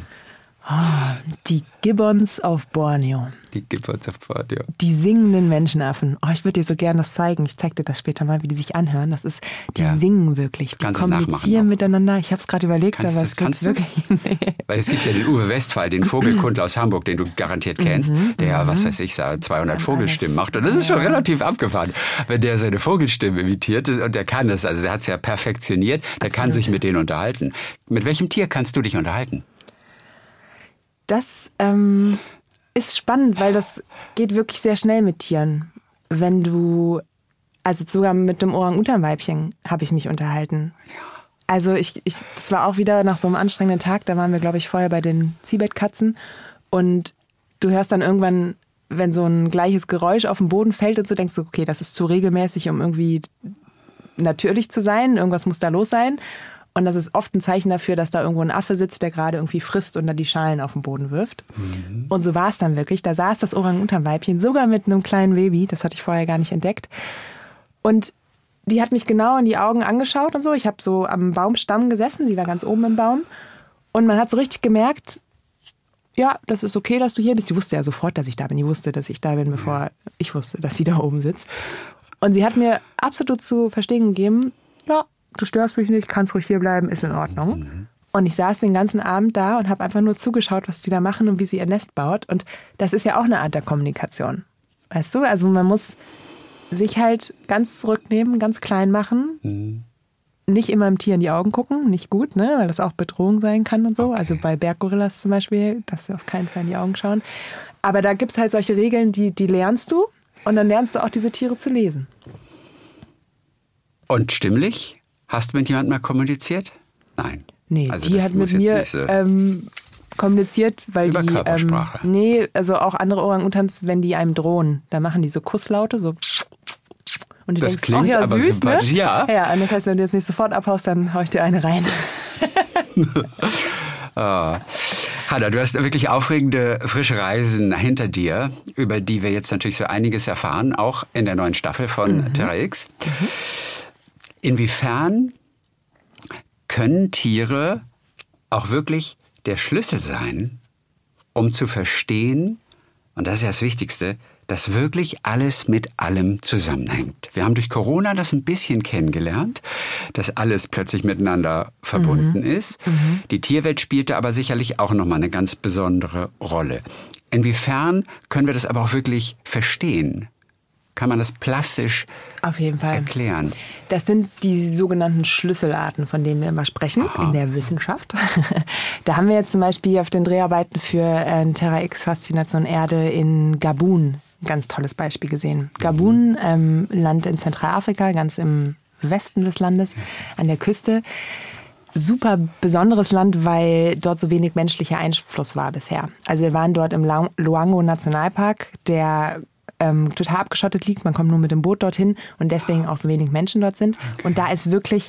Die Gibbons auf Borneo. Die Gibbons auf Borneo. Die singenden Menschenaffen. Ich würde dir so gerne das zeigen. Ich zeige dir das später mal, wie die sich anhören. Das ist, die singen wirklich. Die kommunizieren miteinander. Ich habe es gerade überlegt, aber es geht wirklich. Nee. Weil es gibt ja den Uwe Westphal, den Vogelkundler aus Hamburg, den du garantiert kennst, der, was weiß ich, 200 Vogelstimmen macht. Und das ist schon relativ abgefahren, wenn der seine Vogelstimme imitiert. Und der kann das, also der hat es ja perfektioniert. Der kann sich mit denen unterhalten. Mit welchem Tier kannst du dich unterhalten? Das ist spannend, weil das geht wirklich sehr schnell mit Tieren. Wenn du, also sogar mit dem Orang-Utan-Weibchen habe ich mich unterhalten. Also das war auch wieder nach so einem anstrengenden Tag, da waren wir, glaube ich, vorher bei den Zibetkatzen und du hörst dann irgendwann, wenn so ein gleiches Geräusch auf den Boden fällt und so denkst du, okay, das ist zu regelmäßig, um irgendwie natürlich zu sein, irgendwas muss da los sein. Und das ist oft ein Zeichen dafür, dass da irgendwo ein Affe sitzt, der gerade irgendwie frisst und dann die Schalen auf den Boden wirft. Und so war es dann wirklich. Da saß das Orang-Utan-Weibchen, sogar mit einem kleinen Baby. Das hatte ich vorher gar nicht entdeckt. Und die hat mich genau in die Augen angeschaut und so. Ich habe so am Baumstamm gesessen. Sie war ganz oben im Baum. Und man hat so richtig gemerkt, ja, das ist okay, dass du hier bist. Die wusste ja sofort, dass ich da bin. Die wusste, dass ich da bin, bevor ich wusste, dass sie da oben sitzt. Und sie hat mir absolut zu verstehen gegeben, ja, du störst mich nicht, kannst ruhig hier bleiben, ist in Ordnung. Und ich saß den ganzen Abend da und habe einfach nur zugeschaut, was sie da machen und wie sie ihr Nest baut. Und das ist ja auch eine Art der Kommunikation. Weißt du? Also man muss sich halt ganz zurücknehmen, ganz klein machen. Nicht immer im Tier in die Augen gucken, nicht gut, ne? Weil das auch Bedrohung sein kann und so. Okay. Also bei Berggorillas zum Beispiel darfst du auf keinen Fall in die Augen schauen. Aber da gibt es halt solche Regeln, die lernst du. Und dann lernst du auch diese Tiere zu lesen. Und stimmlich? Hast du mit jemandem mal kommuniziert? Nein. Nee, also die hat mit mir kommuniziert, weil über die... Körpersprache. Nee, also auch andere Orang-Utans, wenn die einem drohen, da machen die soKusslaute, so... Und du das denkst, klingt oh ja, aber süß, sympathisch, ne? ja. Ja, und das heißt, wenn du jetzt nicht sofort abhaust, dann hau ich dir eine rein. Hanna, du hast wirklich aufregende, frische Reisen hinter dir, über die wir jetzt natürlich so einiges erfahren, auch in der neuen Staffel von Terra X. Inwiefern können Tiere auch wirklich der Schlüssel sein, um zu verstehen, und das ist ja das Wichtigste, dass wirklich alles mit allem zusammenhängt. Wir haben durch Corona das ein bisschen kennengelernt, dass alles plötzlich miteinander verbunden ist. Die Tierwelt spielte aber sicherlich auch nochmal eine ganz besondere Rolle. Inwiefern können wir das aber auch wirklich verstehen? Kann man das plastisch auf jeden Fall erklären? Das sind die sogenannten Schlüsselarten, von denen wir immer sprechen in der Wissenschaft. Da haben wir jetzt zum Beispiel auf den Dreharbeiten für Terra X Faszination Erde in Gabun ein ganz tolles Beispiel gesehen. Gabun, Land in Zentralafrika, ganz im Westen des Landes, an der Küste. Super besonderes Land, weil dort so wenig menschlicher Einfluss war bisher. Also wir waren dort im Luango Nationalpark, der total abgeschottet liegt. Man kommt nur mit dem Boot dorthin und deswegen auch so wenig Menschen dort sind. Okay. Und da ist wirklich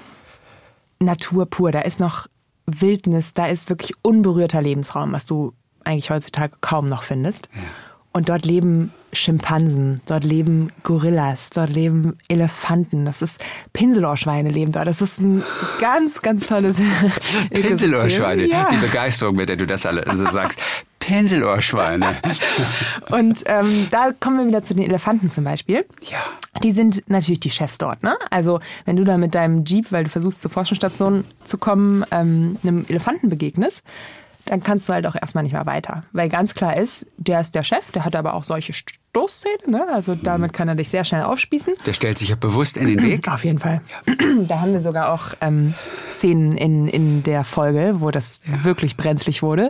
Natur pur. Da ist noch Wildnis, da ist wirklich unberührter Lebensraum, was du eigentlich heutzutage kaum noch findest. Ja. Und dort leben Schimpansen, dort leben Gorillas, dort leben Elefanten. Das ist Pinselohrschweine leben dort. Das ist ein ganz, ganz tolles Pinselohrschweine, ja. Die Begeisterung, mit der du das alle so sagst. Pinselohrschweine. Und da kommen wir wieder zu den Elefanten zum Beispiel. Ja. Die sind natürlich die Chefs dort, ne? Also wenn du da mit deinem Jeep, weil du versuchst zur Forschungsstation zu kommen, einem Elefanten begegnest, dann kannst du halt auch erstmal nicht mehr weiter. Weil ganz klar ist, der ist der Chef, der hat aber auch solche Stoßzähne, ne? Also damit kann er dich sehr schnell aufspießen. Der stellt sich ja bewusst in den Weg. Auf jeden Fall. Ja. Da haben wir sogar auch Szenen in der Folge, wo das wirklich brenzlig wurde.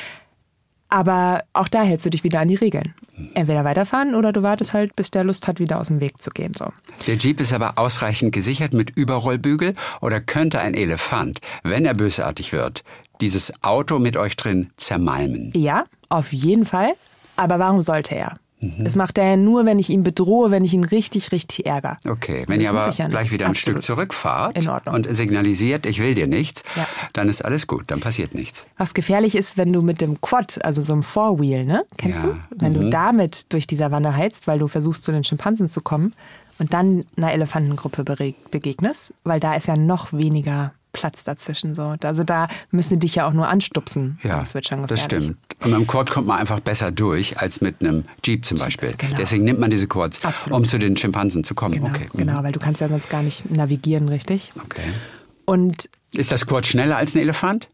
Aber auch da hältst du dich wieder an die Regeln. Entweder weiterfahren oder du wartest halt, bis der Lust hat, wieder aus dem Weg zu gehen. So. Der Jeep ist aber ausreichend gesichert mit Überrollbügel oder könnte ein Elefant, wenn er bösartig wird, dieses Auto mit euch drin zermalmen? Ja, auf jeden Fall. Aber warum sollte er? Das macht er ja nur, wenn ich ihn bedrohe, wenn ich ihn richtig, richtig ärgere. Okay, wenn ihr aber gleich wieder ein Stück zurückfahrt und signalisiert, ich will dir nichts, dann ist alles gut, dann passiert nichts. Was gefährlich ist, wenn du mit dem Quad, also so einem Four-Wheel, ne? Kennst du? Wenn du damit durch die Savanne heizt, weil du versuchst, zu den Schimpansen zu kommen und dann einer Elefantengruppe begegnest, weil da ist ja noch weniger Platz dazwischen. So. Also da müssen die dich ja auch nur anstupsen. Ja, das wird schon gefährlich. Das stimmt. Und mit dem Quad kommt man einfach besser durch als mit einem Jeep zum Beispiel. Genau. Deswegen nimmt man diese Quads, um zu den Schimpansen zu kommen. Genau, okay. Genau, weil du kannst ja sonst gar nicht navigieren, richtig? Okay. Und ist das Quad schneller als ein Elefant?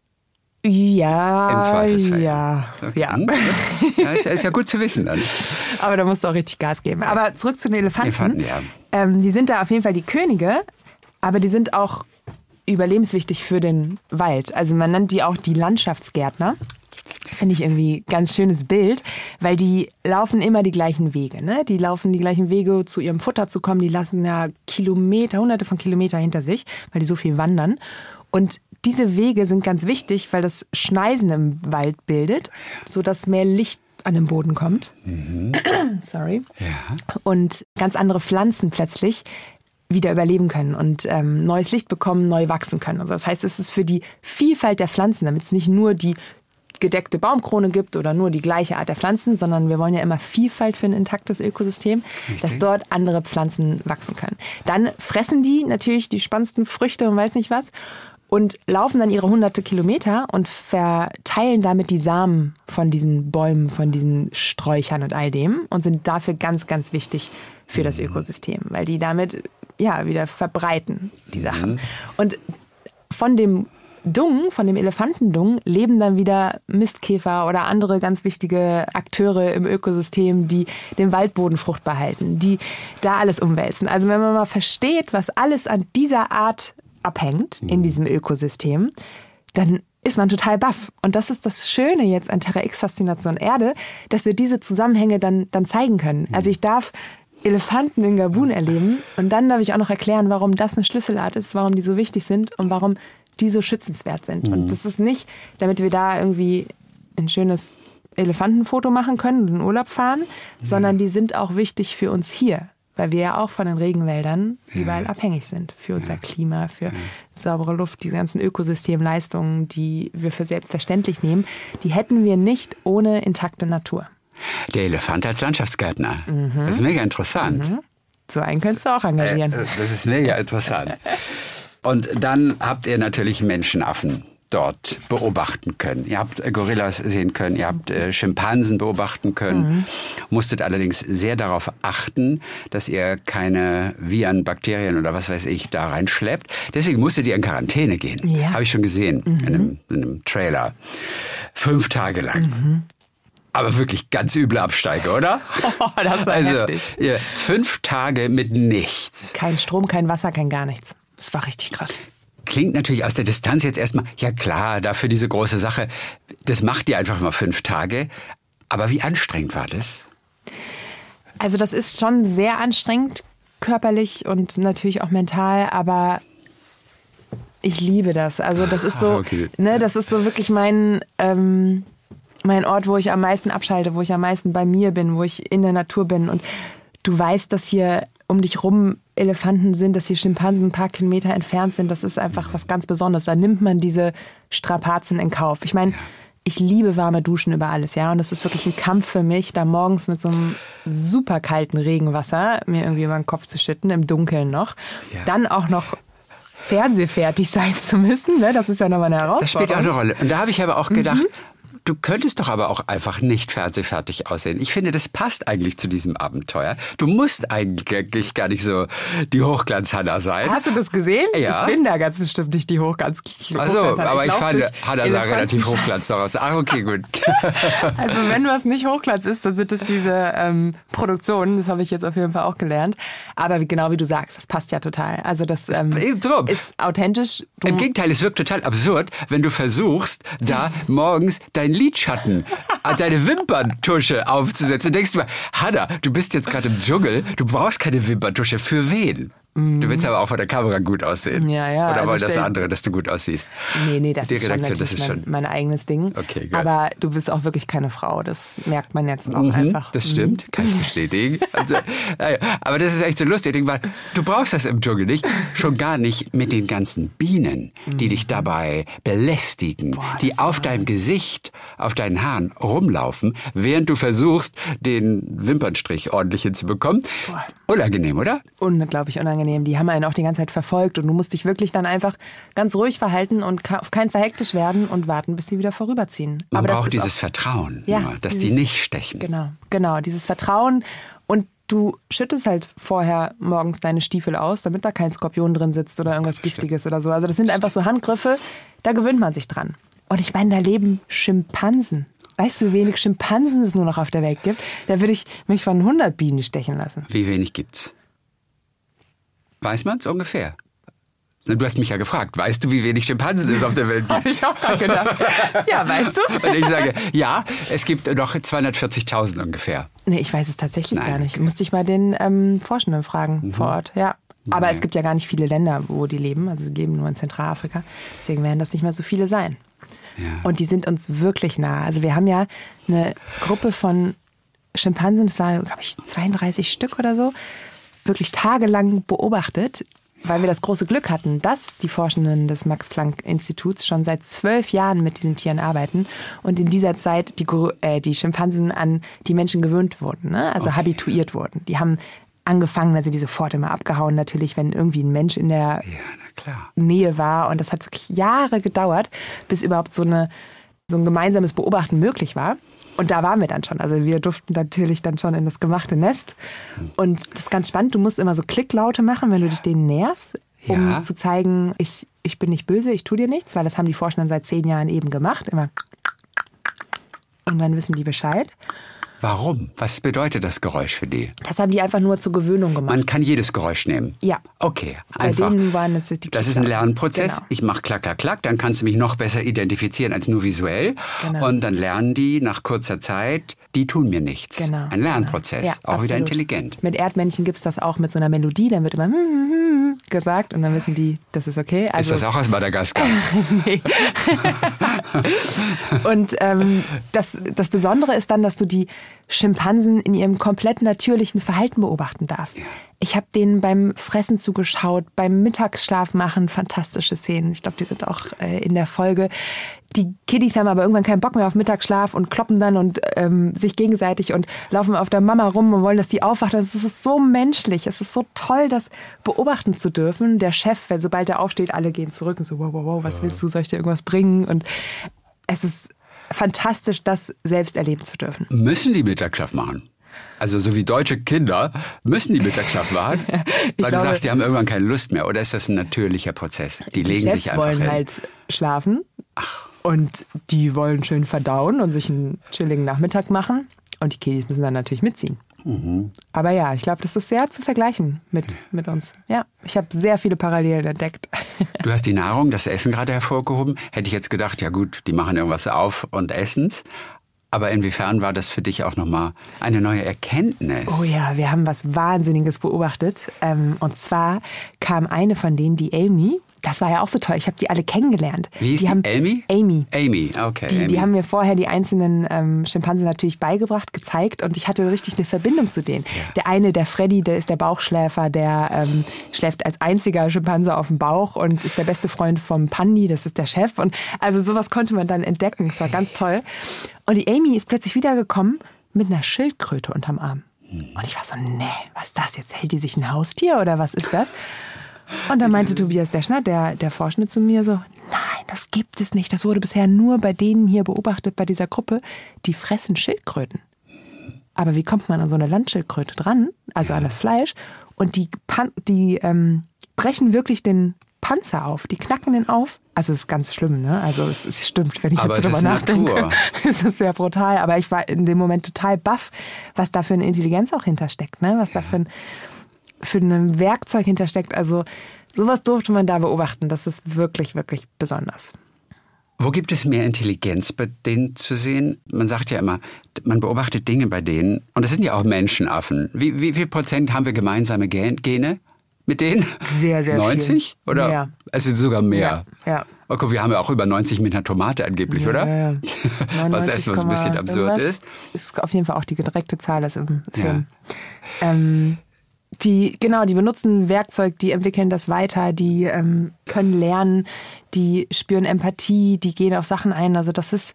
Ja. Im Zweifelsfall. Ja. Okay. Ja. Ist ja gut zu wissen dann. Aber da musst du auch richtig Gas geben. Aber zurück zu den Elefanten. Ja. Die sind da auf jeden Fall die Könige, aber die sind auch überlebenswichtig für den Wald. Also man nennt die auch die Landschaftsgärtner. Finde ich irgendwie ein ganz schönes Bild, weil die laufen immer die gleichen Wege. Ne? Die laufen die gleichen Wege, zu ihrem Futter zu kommen. Die lassen ja Kilometer, hunderte von Kilometern hinter sich, weil die so viel wandern. Und diese Wege sind ganz wichtig, weil das Schneisen im Wald bildet, sodass mehr Licht an den Boden kommt. Sorry. Ja. Und ganz andere Pflanzen plötzlich wieder überleben können und neues Licht bekommen, neu wachsen können. Also das heißt, es ist für die Vielfalt der Pflanzen, damit es nicht nur die gedeckte Baumkrone gibt oder nur die gleiche Art der Pflanzen, sondern wir wollen ja immer Vielfalt für ein intaktes Ökosystem, dass dort andere Pflanzen wachsen können. Dann fressen die natürlich die spannendsten Früchte und weiß nicht was und laufen dann ihre hunderte Kilometer und verteilen damit die Samen von diesen Bäumen, von diesen Sträuchern und all dem und sind dafür ganz, ganz wichtig für das Ökosystem, weil die damit wieder verbreiten, die Sachen. Und von dem Dung, von dem Elefantendung, leben dann wieder Mistkäfer oder andere ganz wichtige Akteure im Ökosystem, die den Waldboden fruchtbar halten, die da alles umwälzen. Also wenn man mal versteht, was alles an dieser Art abhängt in diesem Ökosystem, dann ist man total baff. Und das ist das Schöne jetzt an Terra X Faszination Erde, dass wir diese Zusammenhänge dann zeigen können. Also ich darf Elefanten in Gabun erleben und dann darf ich auch noch erklären, warum das eine Schlüsselart ist, warum die so wichtig sind und warum die so schützenswert sind. Und das ist nicht, damit wir da irgendwie ein schönes Elefantenfoto machen können und in Urlaub fahren, sondern die sind auch wichtig für uns hier, weil wir ja auch von den Regenwäldern überall abhängig sind. Für unser Klima, für saubere Luft, diese ganzen Ökosystemleistungen, die wir für selbstverständlich nehmen, die hätten wir nicht ohne intakte Natur. Der Elefant als Landschaftsgärtner. Das ist mega interessant. So einen könntest du auch engagieren. Das ist mega interessant. Und dann habt ihr natürlich Menschenaffen dort beobachten können. Ihr habt Gorillas sehen können, ihr habt Schimpansen beobachten können. Musstet allerdings sehr darauf achten, dass ihr keine Viren, Bakterien oder was weiß ich da reinschleppt. Deswegen musstet ihr in Quarantäne gehen. Ja. Habe ich schon gesehen in einem Trailer. 5 Tage lang. Aber wirklich ganz üble Absteige, oder? Oh, das war heftig. 5 Tage mit nichts. Kein Strom, kein Wasser, kein gar nichts. Das war richtig krass. Klingt natürlich aus der Distanz jetzt erstmal, ja klar, dafür diese große Sache, das macht ihr einfach mal 5 Tage. Aber wie anstrengend war das? Also das ist schon sehr anstrengend, körperlich und natürlich auch mental, aber ich liebe das. Also das ist so, okay. Das ist so wirklich mein Ort, wo ich am meisten abschalte, wo ich am meisten bei mir bin, wo ich in der Natur bin. Und du weißt, dass hier um dich rum Elefanten sind, dass hier Schimpansen ein paar Kilometer entfernt sind. Das ist einfach was ganz Besonderes. Da nimmt man diese Strapazen in Kauf. Ich meine, ich liebe warme Duschen über alles, ja. Und das ist wirklich ein Kampf für mich, da morgens mit so einem super kalten Regenwasser mir irgendwie über den Kopf zu schütten, im Dunkeln noch. Ja. Dann auch noch fernsehfertig sein zu müssen, ne? Das ist ja nochmal eine Herausforderung. Das spielt auch eine Rolle. Und da habe ich aber auch gedacht, du könntest doch aber auch einfach nicht fernsehfertig aussehen. Ich finde, das passt eigentlich zu diesem Abenteuer. Du musst eigentlich gar nicht so die Hochglanz-Hanna sein. Hast du das gesehen? Ja. Ich bin da ganz bestimmt nicht die Hochglanz-Hanna. Ach so, aber ich fand, Hanna sah relativ Hochglanz daraus. Ach, okay, gut. Also wenn was nicht Hochglanz ist, dann sind es diese Produktionen. Das habe ich jetzt auf jeden Fall auch gelernt. Aber genau wie du sagst, das passt ja total. Also das ist authentisch. Im Gegenteil, es wirkt total absurd, wenn du versuchst, da morgens dein Lidschatten, deine Wimperntusche aufzusetzen. Du denkst du mal, Hanna, du bist jetzt gerade im Dschungel, du brauchst keine Wimperntusche. Für wen? Du willst aber auch vor der Kamera gut aussehen. Ja. Oder wollen das andere, dass du gut aussiehst? Nee, das ist Redaktion, das ist schon mein eigenes Ding. Okay, gut. Aber du bist auch wirklich keine Frau. Das merkt man jetzt auch einfach. Das stimmt, kann ich bestätigen. Also, aber das ist echt so lustig. Ich denke mal, du brauchst das im Dschungel nicht. Schon gar nicht mit den ganzen Bienen, die dich dabei belästigen, die auf deinem Gesicht, auf deinen Haaren rumlaufen, während du versuchst, den Wimpernstrich ordentlich hinzubekommen. Unangenehm, oder? Unglaublich unangenehm. Die haben einen auch die ganze Zeit verfolgt und du musst dich wirklich dann einfach ganz ruhig verhalten und auf keinen Fall hektisch werden und warten, bis sie wieder vorüberziehen. Man braucht dieses Vertrauen, dass die nicht stechen. Genau, dieses Vertrauen. Und du schüttest halt vorher morgens deine Stiefel aus, damit da kein Skorpion drin sitzt oder irgendwas Giftiges oder so. Also das sind einfach so Handgriffe, da gewöhnt man sich dran. Und ich meine, da leben Schimpansen. Weißt du, wie wenig Schimpansen es nur noch auf der Welt gibt? Da würde ich mich von 100 Bienen stechen lassen. Wie wenig gibt's? Weiß man's ungefähr? Du hast mich ja gefragt, weißt du, wie wenig Schimpansen es auf der Welt gibt? Habe ich auch mal gedacht. Ja, weißt du's? Und ich sage, ja, es gibt noch 240.000 ungefähr. Nee, ich weiß es tatsächlich gar nicht. Musste ich mal den Forschenden fragen vor Ort, ja. Aber es gibt ja gar nicht viele Länder, wo die leben. Also sie leben nur in Zentralafrika. Deswegen werden das nicht mehr so viele sein. Ja. Und die sind uns wirklich nah. Also wir haben ja eine Gruppe von Schimpansen, das war, glaube ich, 32 Stück oder so. wirklich tagelang beobachtet, weil wir das große Glück hatten, dass die Forschenden des Max-Planck-Instituts schon seit 12 Jahren mit diesen Tieren arbeiten und in dieser Zeit die Schimpansen an die Menschen gewöhnt wurden, ne? Also habituiert wurden. Die haben angefangen, also die sofort immer abgehauen natürlich, wenn irgendwie ein Mensch in der Nähe war. Und das hat wirklich Jahre gedauert, bis überhaupt so ein gemeinsames Beobachten möglich war. Und da waren wir dann schon. Also wir durften natürlich dann schon in das gemachte Nest. Und das ist ganz spannend. Du musst immer so Klicklaute machen, wenn du dich denen näherst, um zu zeigen, ich bin nicht böse, ich tue dir nichts. Weil das haben die Forschenden seit 10 Jahren eben gemacht. Immer. Und dann wissen die Bescheid. Warum? Was bedeutet das Geräusch für die? Das haben die einfach nur zur Gewöhnung gemacht. Man kann jedes Geräusch nehmen? Ja. Okay, einfach. Bei denen waren das ist ein Lernprozess. Genau. Ich mache klack, klack, klack, dann kannst du mich noch besser identifizieren als nur visuell. Genau. Und dann lernen die nach kurzer Zeit, die tun mir nichts. Genau. Ein Lernprozess, Ja, auch wieder absolut. intelligent. Mit Erdmännchen gibt es das auch mit so einer Melodie, dann wird immer gesagt und dann wissen die, das ist okay. Also, ist das auch aus Madagaskar? Nee. Und das Besondere ist dann, dass du die Schimpansen in ihrem komplett natürlichen Verhalten beobachten darfst. Ja. Ich habe denen beim Fressen zugeschaut, beim Mittagsschlaf machen, fantastische Szenen. Ich glaube, die sind auch in der Folge. Die Kiddies haben aber irgendwann keinen Bock mehr auf Mittagsschlaf und kloppen dann und sich gegenseitig und laufen auf der Mama rum und wollen, dass die aufwacht. Das ist so menschlich. Es ist so toll, das beobachten zu dürfen. Der Chef, wenn sobald er aufsteht, alle gehen zurück und so, wow, was willst du? Soll ich dir irgendwas bringen? Und es ist fantastisch, das selbst erleben zu dürfen. Müssen die Mittagsschlaf machen? Also so wie deutsche Kinder müssen die Mittagsschlaf machen? Weil du sagst, die haben irgendwann keine Lust mehr. Oder ist das ein natürlicher Prozess? Die legen Chefs sich einfach wollen hin. halt schlafen. Und die wollen schön verdauen und sich einen chilligen Nachmittag machen. Und die Kiddies müssen dann natürlich mitziehen. Aber ja, ich glaube, das ist sehr zu vergleichen mit uns. Ja, ich habe sehr viele Parallelen entdeckt. Du hast die Nahrung, das Essen gerade hervorgehoben. Hätte ich jetzt gedacht, ja gut, die machen irgendwas auf und essen's. Aber inwiefern war das für dich auch nochmal eine neue Erkenntnis? Oh ja, wir haben was Wahnsinniges beobachtet. Und zwar kam eine von denen, die Amy. Das war ja auch so toll. Ich habe die alle kennengelernt. Wie hieß die? Amy? Amy. Amy, okay. Die haben mir vorher die einzelnen Schimpansen natürlich beigebracht, gezeigt und ich hatte richtig eine Verbindung zu denen. Ja. Der eine, der Freddy, der ist der Bauchschläfer, der schläft als einziger Schimpanse auf dem Bauch und ist der beste Freund vom Pandi, das ist der Chef. Und also sowas konnte man dann entdecken. Das war ganz toll. Und die Amy ist plötzlich wiedergekommen mit einer Schildkröte unterm Arm. Und ich war so, nee, was ist das jetzt? Hält die sich ein Haustier oder was ist das? Und dann meinte Tobias Deschner, der Forschende, zu mir so, nein, das gibt es nicht. Das wurde bisher nur bei denen hier beobachtet, bei dieser Gruppe. Die fressen Schildkröten. Aber wie kommt man an so eine Landschildkröte dran, also an das Fleisch? Und die brechen wirklich den Panzer auf, die knacken den auf. Also es ist ganz schlimm, ne? Also es stimmt, wenn ich jetzt darüber nachdenke. Es ist sehr brutal, aber ich war in dem Moment total baff, was da für eine Intelligenz auch hintersteckt, ne? Was da für ein Werkzeug hintersteckt. Also sowas durfte man da beobachten. Das ist wirklich, wirklich besonders. Wo gibt es mehr Intelligenz bei denen zu sehen? Man sagt ja immer, man beobachtet Dinge bei denen. Und das sind ja auch Menschenaffen. Wie viel Prozent haben wir gemeinsame Gene mit denen? Sehr, sehr 90? viel. Oder? Mehr. Also sogar mehr. Ja. Okay, wir haben ja auch über 90 mit einer Tomate angeblich, oder? Ja. Was erstmal so ein bisschen absurd ist. Ist auf jeden Fall auch die direkte Zahl des im Film. Ja. Die benutzen Werkzeug, die entwickeln das weiter, die können lernen, die spüren Empathie, die gehen auf Sachen ein. Also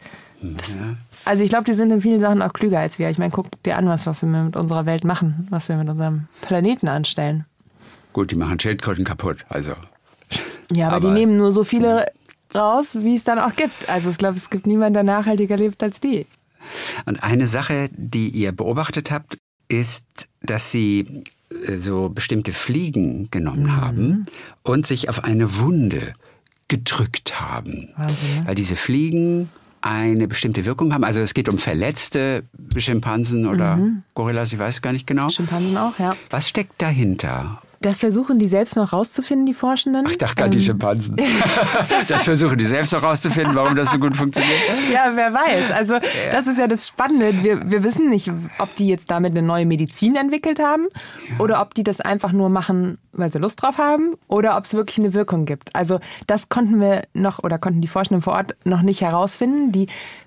also ich glaube, die sind in vielen Sachen auch klüger als wir. Ich meine, guck dir an, was wir mit unserer Welt machen, was wir mit unserem Planeten anstellen. Gut, die machen Schildkröten kaputt, also. Ja, aber die nehmen nur so viele raus, wie es dann auch gibt. Also ich glaube, es gibt niemanden, der nachhaltiger lebt als die. Und eine Sache, die ihr beobachtet habt, ist, dass sie so bestimmte Fliegen genommen haben und sich auf eine Wunde gedrückt haben. Wahnsinn, ne? Weil diese Fliegen eine bestimmte Wirkung haben. Also es geht um verletzte Schimpansen oder Gorillas, ich weiß gar nicht genau. Schimpansen auch, ja. Was steckt dahinter? Das versuchen die selbst noch rauszufinden, die Forschenden. Ach, ich dachte gerade die Schimpansen. Das versuchen die selbst noch rauszufinden, warum das so gut funktioniert. Ja, wer weiß. Also das ist ja das Spannende. Wir wissen nicht, ob die jetzt damit eine neue Medizin entwickelt haben oder ob die das einfach nur machen, weil sie Lust drauf haben oder ob es wirklich eine Wirkung gibt. Also das konnten die Forschenden vor Ort noch nicht herausfinden. Die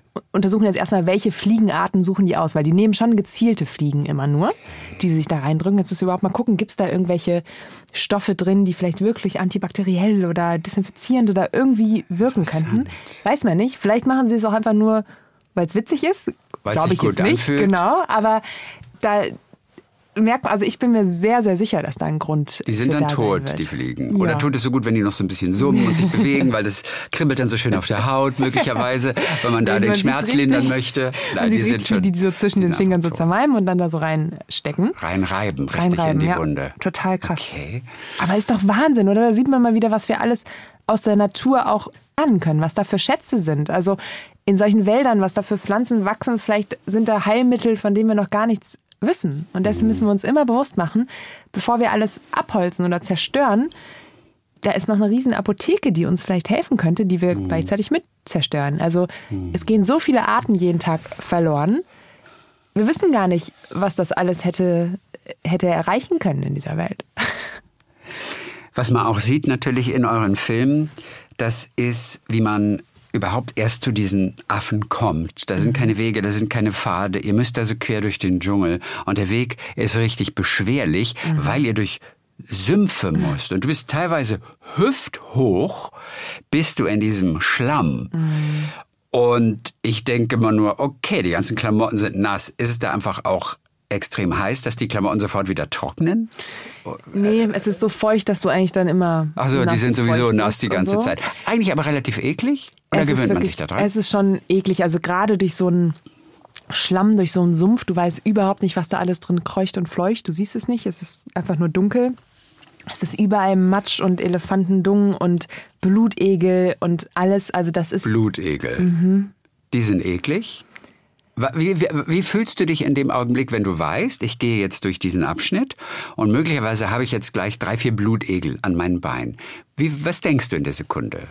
untersuchen jetzt erstmal, welche Fliegenarten suchen die aus, weil die nehmen schon gezielte Fliegen immer nur, die sie sich da reindrücken. Jetzt müssen wir überhaupt mal gucken, gibt es da irgendwelche Stoffe drin, die vielleicht wirklich antibakteriell oder desinfizierend oder irgendwie wirken könnten. Weiß man nicht. Vielleicht machen sie es auch einfach nur, weil es witzig ist. Glaube ich jetzt nicht. Anfühlt. Genau, aber da merkt man, also ich bin mir sehr, sehr sicher, dass da ein Grund Die sind dann tot, die Fliegen. Oder tut es so gut, wenn die noch so ein bisschen summen und sich bewegen, weil das kribbelt dann so schön auf der Haut möglicherweise, wenn man da den Schmerz lindern möchte. Nein, die sind schon, die so zwischen den Fingern so zermalmen und dann da so reinstecken. Reinreiben, richtig in die Wunde. Total krass. Okay. Aber ist doch Wahnsinn, oder? Da sieht man mal wieder, was wir alles aus der Natur auch lernen können, was da für Schätze sind. Also in solchen Wäldern, was da für Pflanzen wachsen, vielleicht sind da Heilmittel, von denen wir noch gar nichts wissen. Und deswegen müssen wir uns immer bewusst machen, bevor wir alles abholzen oder zerstören, da ist noch eine riesen Apotheke, die uns vielleicht helfen könnte, die wir gleichzeitig mit zerstören. Also es gehen so viele Arten jeden Tag verloren. Wir wissen gar nicht, was das alles hätte erreichen können in dieser Welt. Was man auch sieht natürlich in euren Filmen, das ist, wie man überhaupt erst zu diesen Affen kommt. Da sind keine Wege, da sind keine Pfade. Ihr müsst also quer durch den Dschungel. Und der Weg ist richtig beschwerlich, weil ihr durch Sümpfe musst. Und du bist teilweise hüfthoch, bist du in diesem Schlamm. Und ich denke immer nur, okay, die ganzen Klamotten sind nass. Ist es da einfach auch extrem heiß, dass die Klamotten sofort wieder trocknen? Nee, es ist so feucht, dass du eigentlich dann immer Also die sind sowieso nass die ganze Zeit. Eigentlich aber relativ eklig? Oder gewöhnt man sich da dran? Es ist schon eklig. Also gerade durch so einen Schlamm, durch so einen Sumpf, du weißt überhaupt nicht, was da alles drin kreucht und fleucht. Du siehst es nicht, es ist einfach nur dunkel. Es ist überall Matsch und Elefantendung und Blutegel und alles. Also das ist Blutegel. Die sind eklig? Wie fühlst du dich in dem Augenblick, wenn du weißt, ich gehe jetzt durch diesen Abschnitt und möglicherweise habe ich jetzt gleich 3, 4 Blutegel an meinen Beinen? Was denkst du in der Sekunde?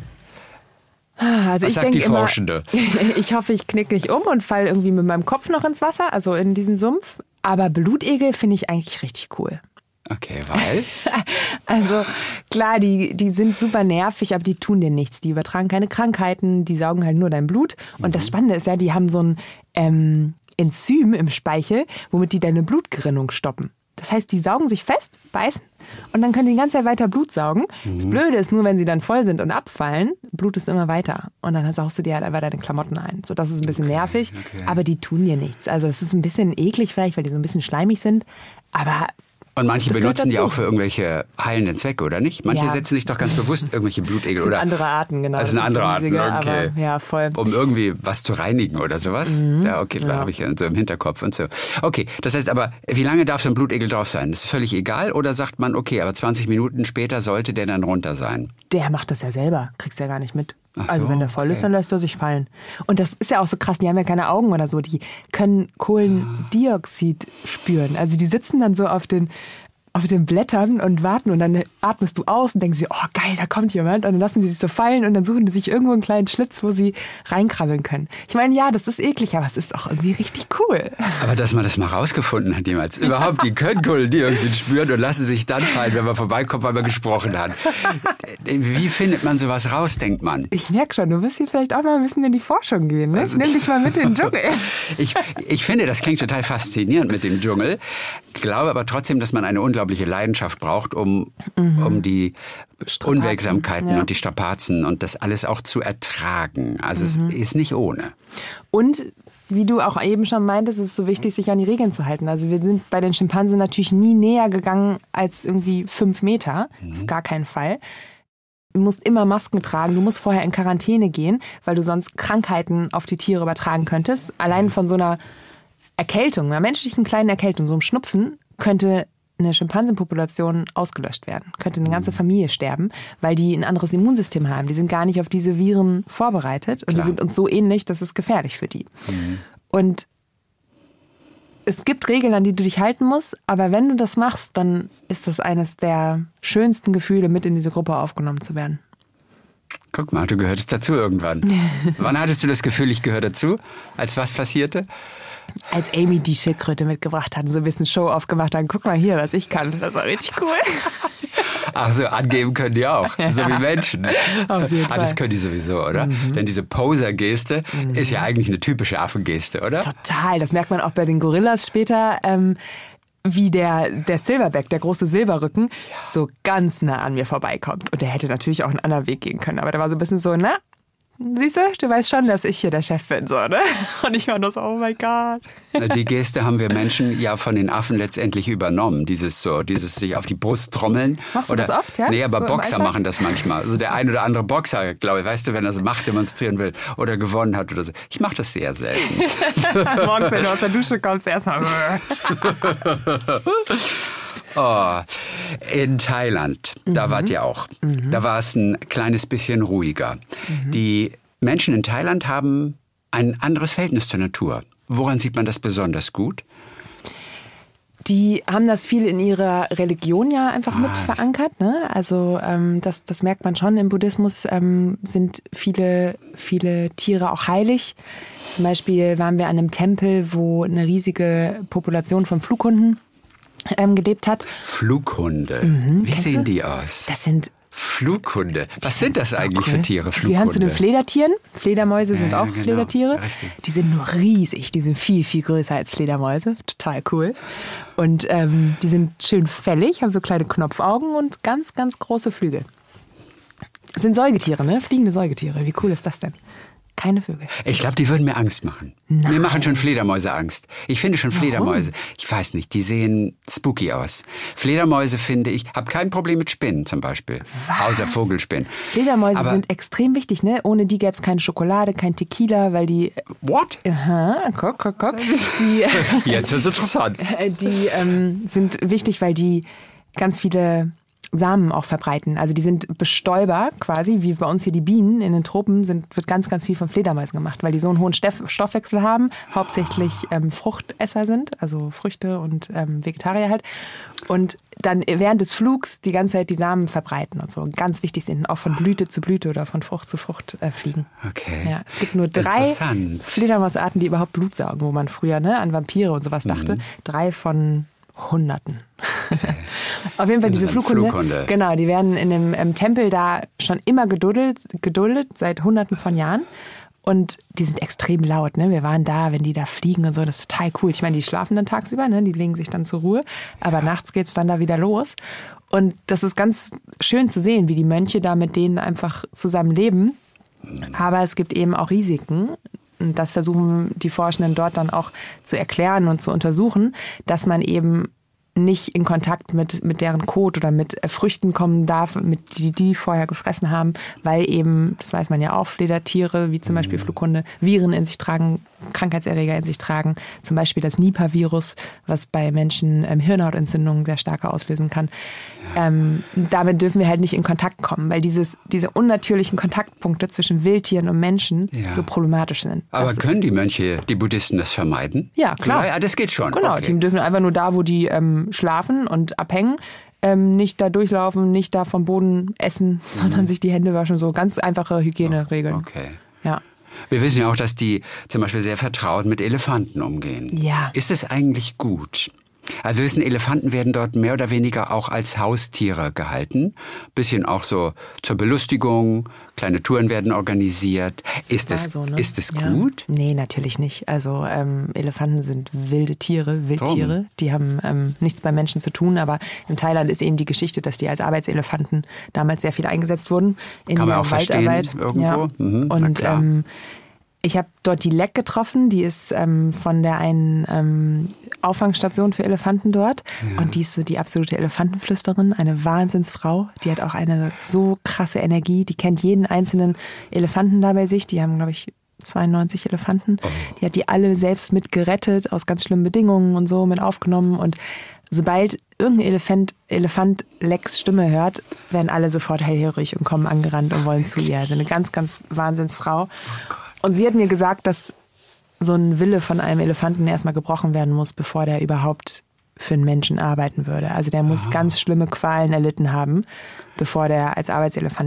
Also was sagt die Forschende? Ich hoffe, ich knicke nicht um und falle irgendwie mit meinem Kopf noch ins Wasser, also in diesen Sumpf. Aber Blutegel finde ich eigentlich richtig cool. Okay, weil? Also klar, die sind super nervig, aber die tun dir nichts. Die übertragen keine Krankheiten, die saugen halt nur dein Blut. Und das Spannende ist ja, die haben so ein Enzym im Speichel, womit die deine Blutgerinnung stoppen. Das heißt, die saugen sich fest, beißen und dann können die die ganze Zeit weiter Blut saugen. Das Blöde ist nur, wenn sie dann voll sind und abfallen, Blut ist immer weiter. Und dann saugst du dir halt einfach deine Klamotten ein. So, das ist ein bisschen nervig, aber die tun dir nichts. Also es ist ein bisschen eklig vielleicht, weil die so ein bisschen schleimig sind, aber und manche benutzen die auch für irgendwelche heilenden Zwecke, oder nicht? Manche setzen sich doch ganz bewusst irgendwelche Blutegel. Das sind andere Arten, genau. Das sind andere Arten, okay. Aber, ja, voll. Um irgendwie was zu reinigen oder sowas? Ja, okay, da habe ich ja so im Hinterkopf und so. Okay, das heißt aber, wie lange darf so ein Blutegel drauf sein? Das ist völlig egal? Oder sagt man, okay, aber 20 Minuten später sollte der dann runter sein? Der macht das ja selber, kriegst du ja gar nicht mit. Also wenn der voll ist, dann lässt er sich fallen. Und das ist ja auch so krass, die haben ja keine Augen oder so, die können Kohlendioxid spüren. Also die sitzen dann so auf den Blättern und warten und dann atmest du aus und denkst dir, oh geil, da kommt jemand und dann lassen die sich so fallen und dann suchen die sich irgendwo einen kleinen Schlitz, wo sie reinkrabbeln können. Ich meine, ja, das ist eklig, aber es ist auch irgendwie richtig cool. Aber dass man das mal rausgefunden hat jemals. Überhaupt, die können Kohlendioxid spüren und lassen sich dann fallen, wenn man vorbeikommt, weil man gesprochen hat. Wie findet man sowas raus, denkt man? Ich merke schon, du wirst hier vielleicht auch mal ein bisschen in die Forschung gehen. Ne? Ich nehme dich mal mit in den Dschungel. Ich finde, das klingt total faszinierend mit dem Dschungel. Glaube aber trotzdem, dass man eine unglaubliche Leidenschaft braucht, um die Unwegsamkeiten und die Strapazen und das alles auch zu ertragen. Also es ist nicht ohne. Und wie du auch eben schon meintest, ist es so wichtig, sich an die Regeln zu halten. Also wir sind bei den Schimpansen natürlich nie näher gegangen als irgendwie 5 Meter. Auf gar keinen Fall. Du musst immer Masken tragen, du musst vorher in Quarantäne gehen, weil du sonst Krankheiten auf die Tiere übertragen könntest. Allein von so einer Erkältung, einer menschlichen kleinen Erkältung, so einem Schnupfen, könnte eine Schimpansenpopulation ausgelöscht werden. Könnte eine ganze Familie sterben, weil die ein anderes Immunsystem haben. Die sind gar nicht auf diese Viren vorbereitet und die sind uns so ähnlich, das ist gefährlich für die. Und es gibt Regeln, an die du dich halten musst, aber wenn du das machst, dann ist das eines der schönsten Gefühle, mit in diese Gruppe aufgenommen zu werden. Guck mal, du gehörtest dazu irgendwann. Wann hattest du das Gefühl, ich gehöre dazu? Als was passierte? Als Amy die Schildkröte mitgebracht hat und so ein bisschen Show aufgemacht hat, guck mal hier, was ich kann. Das war richtig cool. Ach so, angeben können die auch, so wie Menschen. Auf jeden Fall. Das können die sowieso, oder? Denn diese Poser-Geste ist ja eigentlich eine typische Affengeste, oder? Total, das merkt man auch bei den Gorillas später. Wie der Silverback, der große Silberrücken, so ganz nah an mir vorbeikommt. Und der hätte natürlich auch einen anderen Weg gehen können. Aber der war so ein bisschen so, na, Süße, du weißt schon, dass ich hier der Chef bin, so, ne? Und ich war nur so, oh mein Gott. Die Geste haben wir Menschen ja von den Affen letztendlich übernommen. Dieses sich auf die Brust trommeln. Machst du das oft, ja? Nee, aber so Boxer machen das manchmal. Also der ein oder andere Boxer, glaube ich, weißt du, wenn er so Macht demonstrieren will oder gewonnen hat oder so. Ich mache das sehr selten. Morgens, wenn du aus der Dusche kommst, erstmal. Oh, in Thailand, da wart ihr auch. Da war es ein kleines bisschen ruhiger. Die Menschen in Thailand haben ein anderes Verhältnis zur Natur. Woran sieht man das besonders gut? Die haben das viel in ihrer Religion ja einfach mit verankert. Ne? Also das merkt man schon. Im Buddhismus sind viele Tiere auch heilig. Zum Beispiel waren wir an einem Tempel, wo eine riesige Population von Flughunden gelebt hat. Flughunde. Wie sehen die aus? Das sind Flughunde. Was sind das eigentlich für Tiere, Flughunde? Die gehören zu den Fledertieren. Fledermäuse sind auch genau, Fledertiere. richtig. Die sind nur riesig. Die sind viel, viel größer als Fledermäuse. Total cool. Und die sind schön fällig, haben so kleine Knopfaugen und ganz, ganz große Flügel. Das sind Säugetiere, ne? Fliegende Säugetiere. Wie cool ist das denn? Keine Vögel. Ich glaube, die würden mir Angst machen. Nein. Mir machen schon Fledermäuse Angst. Ich finde schon Fledermäuse, ich weiß nicht, die sehen spooky aus. Fledermäuse finde ich, habe kein Problem mit Spinnen zum Beispiel. Was? Außer Vogelspinnen. Fledermäuse sind extrem wichtig, ne? Ohne die gäbe es keine Schokolade, kein Tequila, weil die... What? Aha, guck. Die, Jetzt wird's interessant. Die sind wichtig, weil die ganz viele Samen auch verbreiten. Also die sind Bestäuber quasi, wie bei uns hier die Bienen in den Tropen, wird ganz, ganz viel von Fledermäusen gemacht, weil die so einen hohen Stoffwechsel haben, hauptsächlich Fruchtesser sind, also Früchte und Vegetarier halt. Und dann während des Flugs die ganze Zeit die Samen verbreiten und so. Ganz wichtig sind, auch von Blüte zu Blüte oder von Frucht zu Frucht fliegen. Okay. Ja, es gibt nur 3 Fledermausarten, die überhaupt Blut saugen, wo man früher an Vampire und sowas dachte. 3 von Hunderten. Okay. Auf jeden Fall diese Flughunde. Genau, die werden in dem Tempel da schon immer geduldet, seit Hunderten von Jahren. Und die sind extrem laut. Ne? Wir waren da, wenn die da fliegen und so, das ist total cool. Ich meine, die schlafen dann tagsüber, ne? Die legen sich dann zur Ruhe. Aber nachts geht's dann da wieder los. Und das ist ganz schön zu sehen, wie die Mönche da mit denen einfach zusammen leben. Aber es gibt eben auch Risiken. Und das versuchen die Forschenden dort dann auch zu erklären und zu untersuchen, dass man eben nicht in Kontakt mit deren Kot oder mit Früchten kommen darf, die vorher gefressen haben, weil eben, das weiß man ja auch, Fledertiere, wie zum Beispiel Flughunde, Viren in sich tragen, Krankheitserreger in sich tragen, zum Beispiel das Nipah-Virus, was bei Menschen Hirnhautentzündungen sehr stark auslösen kann. Damit dürfen wir halt nicht in Kontakt kommen, weil diese unnatürlichen Kontaktpunkte zwischen Wildtieren und Menschen so problematisch sind. Aber können die Mönche, die Buddhisten das vermeiden? Ja, klar. Ja, das geht schon. Genau, okay. Die dürfen einfach nur da, wo die schlafen und abhängen, nicht da durchlaufen, nicht da vom Boden essen, sondern sich die Hände waschen. So ganz einfache Hygieneregeln. Okay. Ja. Wir wissen ja auch, dass die zum Beispiel sehr vertraut mit Elefanten umgehen. Ja. Ist es eigentlich gut? Also wir wissen, Elefanten werden dort mehr oder weniger auch als Haustiere gehalten. Bisschen auch so zur Belustigung, kleine Touren werden organisiert. Ist es gut? Nee, natürlich nicht. Also Elefanten sind Wildtiere. Die haben nichts bei Menschen zu tun. Aber in Thailand ist eben die Geschichte, dass die als Arbeitselefanten damals sehr viel eingesetzt wurden. Kann man auch Waldarbeit verstehen irgendwo. Ja. Und ich habe dort die Lek getroffen, die ist von der einen Auffangstation für Elefanten dort. Ja. Und die ist so die absolute Elefantenflüsterin, eine Wahnsinnsfrau. Die hat auch eine so krasse Energie, die kennt jeden einzelnen Elefanten da bei sich. Die haben, glaube ich, 92 Elefanten. Oh. Die hat die alle selbst mit gerettet, aus ganz schlimmen Bedingungen und so mit aufgenommen. Und sobald irgendein Elefant Leks Stimme hört, werden alle sofort hellhörig und kommen angerannt und wollen zu ihr. Also eine ganz, ganz Wahnsinnsfrau. Oh Gott. Und sie hat mir gesagt, dass so ein Wille von einem Elefanten erstmal gebrochen werden muss, bevor der überhaupt für einen Menschen arbeiten würde. Also der muss ganz schlimme Qualen erlitten haben, bevor der als Arbeitselefant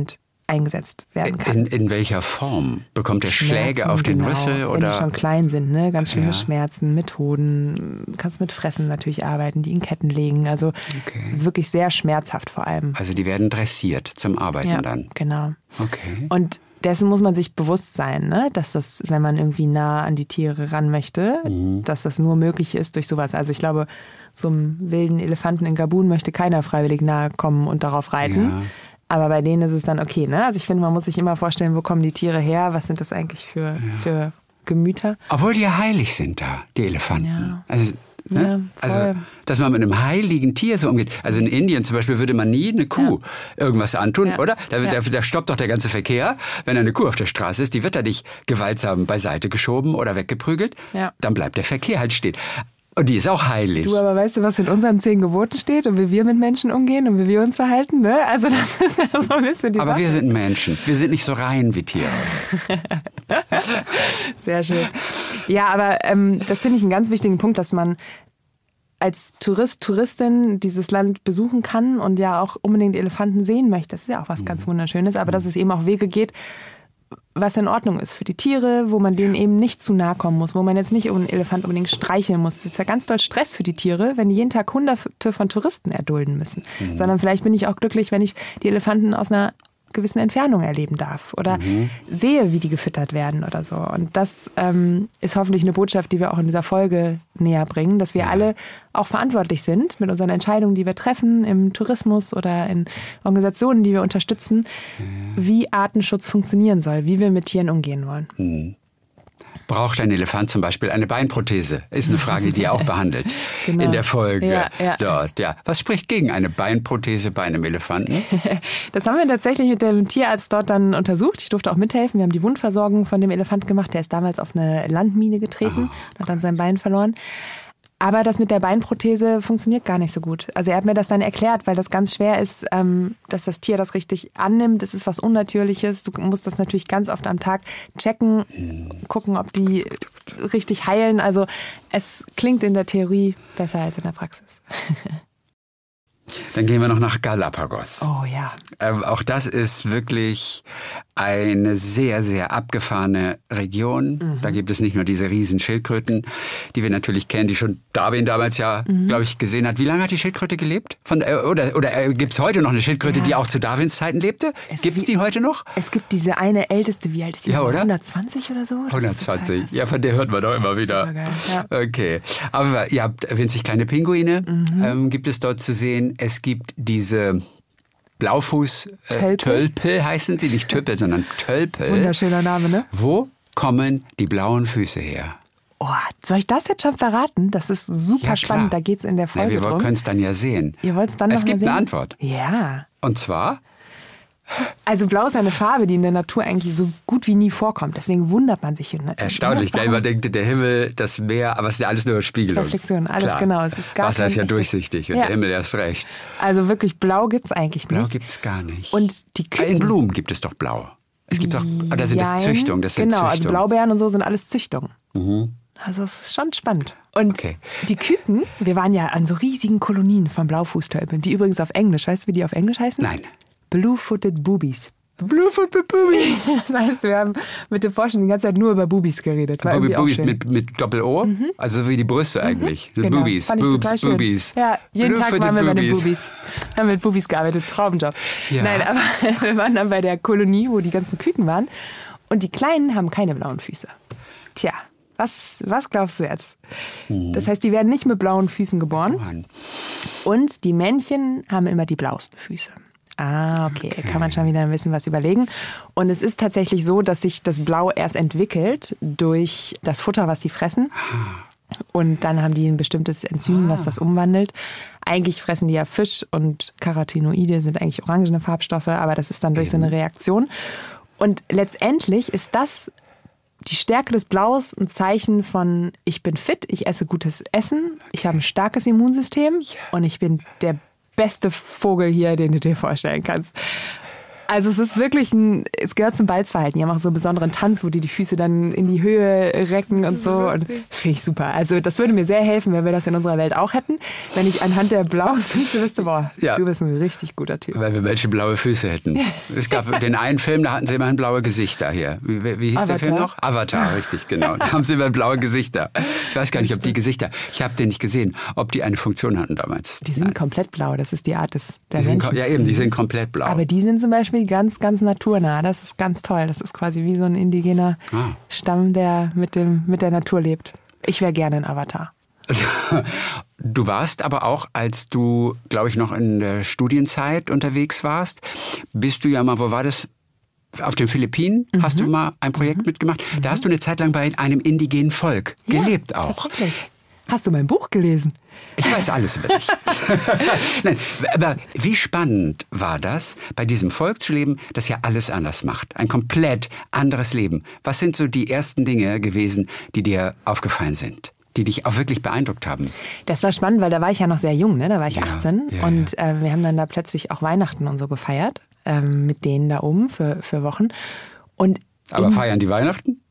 eingesetzt werden kann. In welcher Form? Bekommt er Schläge Schmerzen, auf den genau, Rüssel? Wenn Oder? die schon klein sind, ne? Ganz schlimme Ja. Schmerzen, Methoden. Du kannst mit Fressen natürlich arbeiten, die in Ketten legen. Also wirklich sehr schmerzhaft vor allem. Also die werden dressiert zum Arbeiten dann? Genau. Okay. Und dessen muss man sich bewusst sein, ne? Dass das, wenn man irgendwie nah an die Tiere ran möchte, dass das nur möglich ist durch sowas. Also ich glaube, so einem wilden Elefanten in Gabun möchte keiner freiwillig nahe kommen und darauf reiten. Ja. Aber bei denen ist es dann okay, ne? Also ich finde, man muss sich immer vorstellen, wo kommen die Tiere her? Was sind das eigentlich für Gemüter? Obwohl die ja heilig sind da, die Elefanten. Ja. Also, ne? Ja, also, dass man mit einem heiligen Tier so umgeht. Also in Indien zum Beispiel würde man nie eine Kuh irgendwas antun, Ja. oder? Da stoppt doch der ganze Verkehr, wenn eine Kuh auf der Straße ist. Die wird da nicht gewaltsam beiseite geschoben oder weggeprügelt. Ja. Dann bleibt der Verkehr halt stehen. Und die ist auch heilig. Du, aber weißt du, was in unseren 10 Geboten steht und wie wir mit Menschen umgehen und wie wir uns verhalten? Ne? Also das ist ja so ein bisschen die Aber Sache. wir sind Menschen. Wir sind nicht so rein wie Tiere. Sehr schön. Ja, aber das finde ich einen ganz wichtigen Punkt, dass man als Tourist, Touristin dieses Land besuchen kann und ja auch unbedingt Elefanten sehen möchte. Das ist ja auch was ganz Wunderschönes, aber dass es eben auch Wege geht, was in Ordnung ist für die Tiere, wo man denen eben nicht zu nahe kommen muss, wo man jetzt nicht einen Elefant unbedingt streicheln muss. Das ist ja ganz doll Stress für die Tiere, wenn die jeden Tag Hunderte von Touristen erdulden müssen. Sondern vielleicht bin ich auch glücklich, wenn ich die Elefanten aus einer gewissen Entfernung erleben darf oder sehe, wie die gefüttert werden oder so. Und das ist hoffentlich eine Botschaft, die wir auch in dieser Folge näher bringen, dass wir alle auch verantwortlich sind mit unseren Entscheidungen, die wir treffen im Tourismus oder in Organisationen, die wir unterstützen, wie Artenschutz funktionieren soll, wie wir mit Tieren umgehen wollen. Braucht ein Elefant zum Beispiel eine Beinprothese? Ist eine Frage, die ihr auch behandelt Genau. in der Folge Ja. dort. Ja. Was spricht gegen eine Beinprothese bei einem Elefanten? Das haben wir tatsächlich mit dem Tierarzt dort dann untersucht. Ich durfte auch mithelfen. Wir haben die Wundversorgung von dem Elefant gemacht. Der ist damals auf eine Landmine getreten und hat dann sein Bein verloren. Aber das mit der Beinprothese funktioniert gar nicht so gut. Also er hat mir das dann erklärt, weil das ganz schwer ist, dass das Tier das richtig annimmt. Es ist was Unnatürliches. Du musst das natürlich ganz oft am Tag checken, gucken, ob die richtig heilen. Also es klingt in der Theorie besser als in der Praxis. Dann gehen wir noch nach Galapagos. Oh ja. Auch das ist wirklich eine sehr, sehr abgefahrene Region. Da gibt es nicht nur diese riesen Schildkröten, die wir natürlich kennen, die schon Darwin damals glaube ich, gesehen hat. Wie lange hat die Schildkröte gelebt? Oder gibt es heute noch eine Schildkröte, die auch zu Darwins Zeiten lebte? Gibt es die heute noch? Es gibt diese eine älteste, wie alt ist die? Ja, oder? 120 oder so? Das ist 120. total Ja, von der hört man doch immer wieder. Supergeil, ja. Okay. Aber ihr habt winzig kleine Pinguine, gibt es dort zu sehen. Es gibt diese Blaufuß-Tölpel heißen sie, nicht Töpel, sondern Tölpel. Wunderschöner Name, ne? Wo kommen die blauen Füße her? Oh, soll ich das jetzt schon verraten? Das ist super Ja, spannend. klar. Da geht's in der Folge Wir drum. können es dann ja sehen. Ihr wollt es dann Es noch mal gibt sehen? eine Antwort. Ja. Und zwar? Also blau ist eine Farbe, die in der Natur eigentlich so gut wie nie vorkommt. Deswegen wundert man sich. Erstaunlich, gell? Man denkt, der Himmel, das Meer, aber es ist ja alles nur Spiegelung. Reflexion, alles Klar. genau. Es ist gar Wasser ist ja kein echtes- durchsichtig und Ja. der Himmel erst recht. Also wirklich blau gibt's eigentlich Blau nicht. gibt es gar nicht. Und die Küken. In Blumen gibt es doch Blau. Es gibt doch, da sind es Jein. Züchtungen, das sind Genau, also Züchtungen. Blaubeeren und so sind alles Züchtungen. Also es ist schon spannend. Und Okay. die Küken, wir waren ja an so riesigen Kolonien von Blaufußtölpeln, die übrigens auf Englisch, weißt du, wie die auf Englisch heißen? Nein. Blue-footed Boobies. Blue-footed Boobies. Das heißt, wir haben mit dem Forschern die ganze Zeit nur über Boobies geredet. War irgendwie auch Boobies schön. mit Doppel-O? Also wie die Brüste eigentlich. So Genau, Boobies, fand ich total Boobs, schön. Boobies. Ja, jeden Tag Blue-footed waren wir bei den Boobies. Boobies. Haben mit Boobies gearbeitet, Traumjob. Ja. Nein, aber wir waren dann bei der Kolonie, wo die ganzen Küken waren. Und die Kleinen haben keine blauen Füße. Tja, was glaubst du jetzt? Das heißt, die werden nicht mit blauen Füßen geboren. Mann. Und die Männchen haben immer die blauesten Füße. Ah, okay. Kann man schon wieder ein bisschen was überlegen. Und es ist tatsächlich so, dass sich das Blau erst entwickelt durch das Futter, was die fressen. Und dann haben die ein bestimmtes Enzym, was das umwandelt. Eigentlich fressen die ja Fisch und Carotinoide sind eigentlich orangene Farbstoffe, aber das ist dann durch so eine Reaktion. Und letztendlich ist das die Stärke des Blaus ein Zeichen von, ich bin fit, ich esse gutes Essen, ich habe ein starkes Immunsystem und ich bin der beste Vogel hier, den du dir vorstellen kannst. Also es ist wirklich es gehört zum Balzverhalten. Die haben auch so einen besonderen Tanz, wo die Füße dann in die Höhe recken und so. Und finde ich super. Also das würde mir sehr helfen, wenn wir das in unserer Welt auch hätten. Wenn ich anhand der blauen Füße wüsste, du bist ein richtig guter Typ. Weil wir welche blaue Füße hätten. Es gab den einen Film, da hatten sie immerhin blaue Gesichter hier. Wie hieß der Film noch? Avatar, richtig, genau. Da haben sie immer blaue Gesichter. Ich weiß gar nicht, ob die Gesichter, ich habe den nicht gesehen, ob die eine Funktion hatten damals. Die sind komplett blau, das ist die Art der Menschen. Ja eben, die sind komplett blau. Aber die sind zum Beispiel ganz, ganz naturnah. Das ist ganz toll. Das ist quasi wie so ein indigener Stamm, der mit der Natur lebt. Ich wäre gerne ein Avatar. Du warst aber auch, als du, glaube ich, noch in der Studienzeit unterwegs warst, bist du ja mal, wo war das? Auf den Philippinen hast du mal ein Projekt mitgemacht. Da hast du eine Zeit lang bei einem indigenen Volk gelebt auch. Tatsächlich. Hast du mein Buch gelesen? Ich weiß alles über dich. Nein, aber wie spannend war das, bei diesem Volk zu leben, das ja alles anders macht. Ein komplett anderes Leben. Was sind so die ersten Dinge gewesen, die dir aufgefallen sind? Die dich auch wirklich beeindruckt haben? Das war spannend, weil da war ich ja noch sehr jung, ne? Da war ich 18 und wir haben dann da plötzlich auch Weihnachten und so gefeiert mit denen da oben für Wochen. Aber feiern die Weihnachten?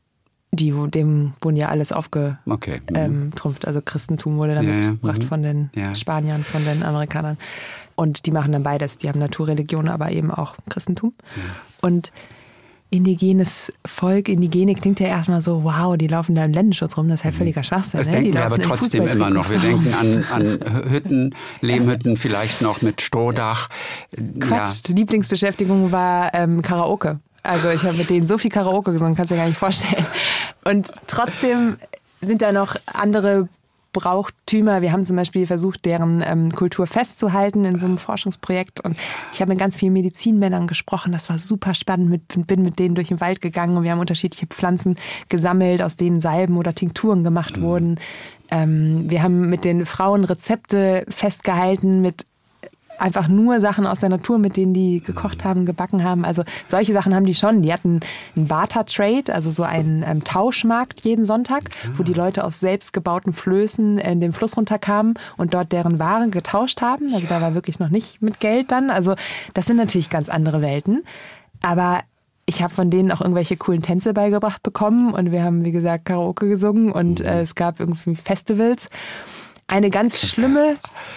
Dem wurden ja alles aufgetrumpft. Also Christentum wurde dann mitgebracht von den Spaniern, von den Amerikanern. Und die machen dann beides. Die haben Naturreligion, aber eben auch Christentum. Ja. Und indigenes Volk, indigene klingt ja erstmal so, wow, die laufen da im Ländenschutz rum, das ist halt völliger Schwachsinn. Das denken wir aber trotzdem immer noch. Wir denken an Hütten, Lehmhütten, vielleicht noch mit Strohdach. Quatsch, die Lieblingsbeschäftigung war Karaoke. Also ich habe mit denen so viel Karaoke gesungen, kannst du dir gar nicht vorstellen. Und trotzdem sind da noch andere Brauchtümer. Wir haben zum Beispiel versucht, deren Kultur festzuhalten in so einem Forschungsprojekt. Und ich habe mit ganz vielen Medizinmännern gesprochen. Das war super spannend. Bin mit denen durch den Wald gegangen und wir haben unterschiedliche Pflanzen gesammelt, aus denen Salben oder Tinkturen gemacht wurden. Wir haben mit den Frauen Rezepte festgehalten, mit einfach nur Sachen aus der Natur, mit denen die gekocht haben, gebacken haben. Also solche Sachen haben die schon. Die hatten einen Barter-Trade, also so einen Tauschmarkt jeden Sonntag, wo die Leute aus selbstgebauten Flößen in den Fluss runterkamen und dort deren Waren getauscht haben. Also da war wirklich noch nicht mit Geld dann. Also das sind natürlich ganz andere Welten. Aber ich habe von denen auch irgendwelche coolen Tänze beigebracht bekommen und wir haben, wie gesagt, Karaoke gesungen und es gab irgendwie Festivals. Eine ganz schlimme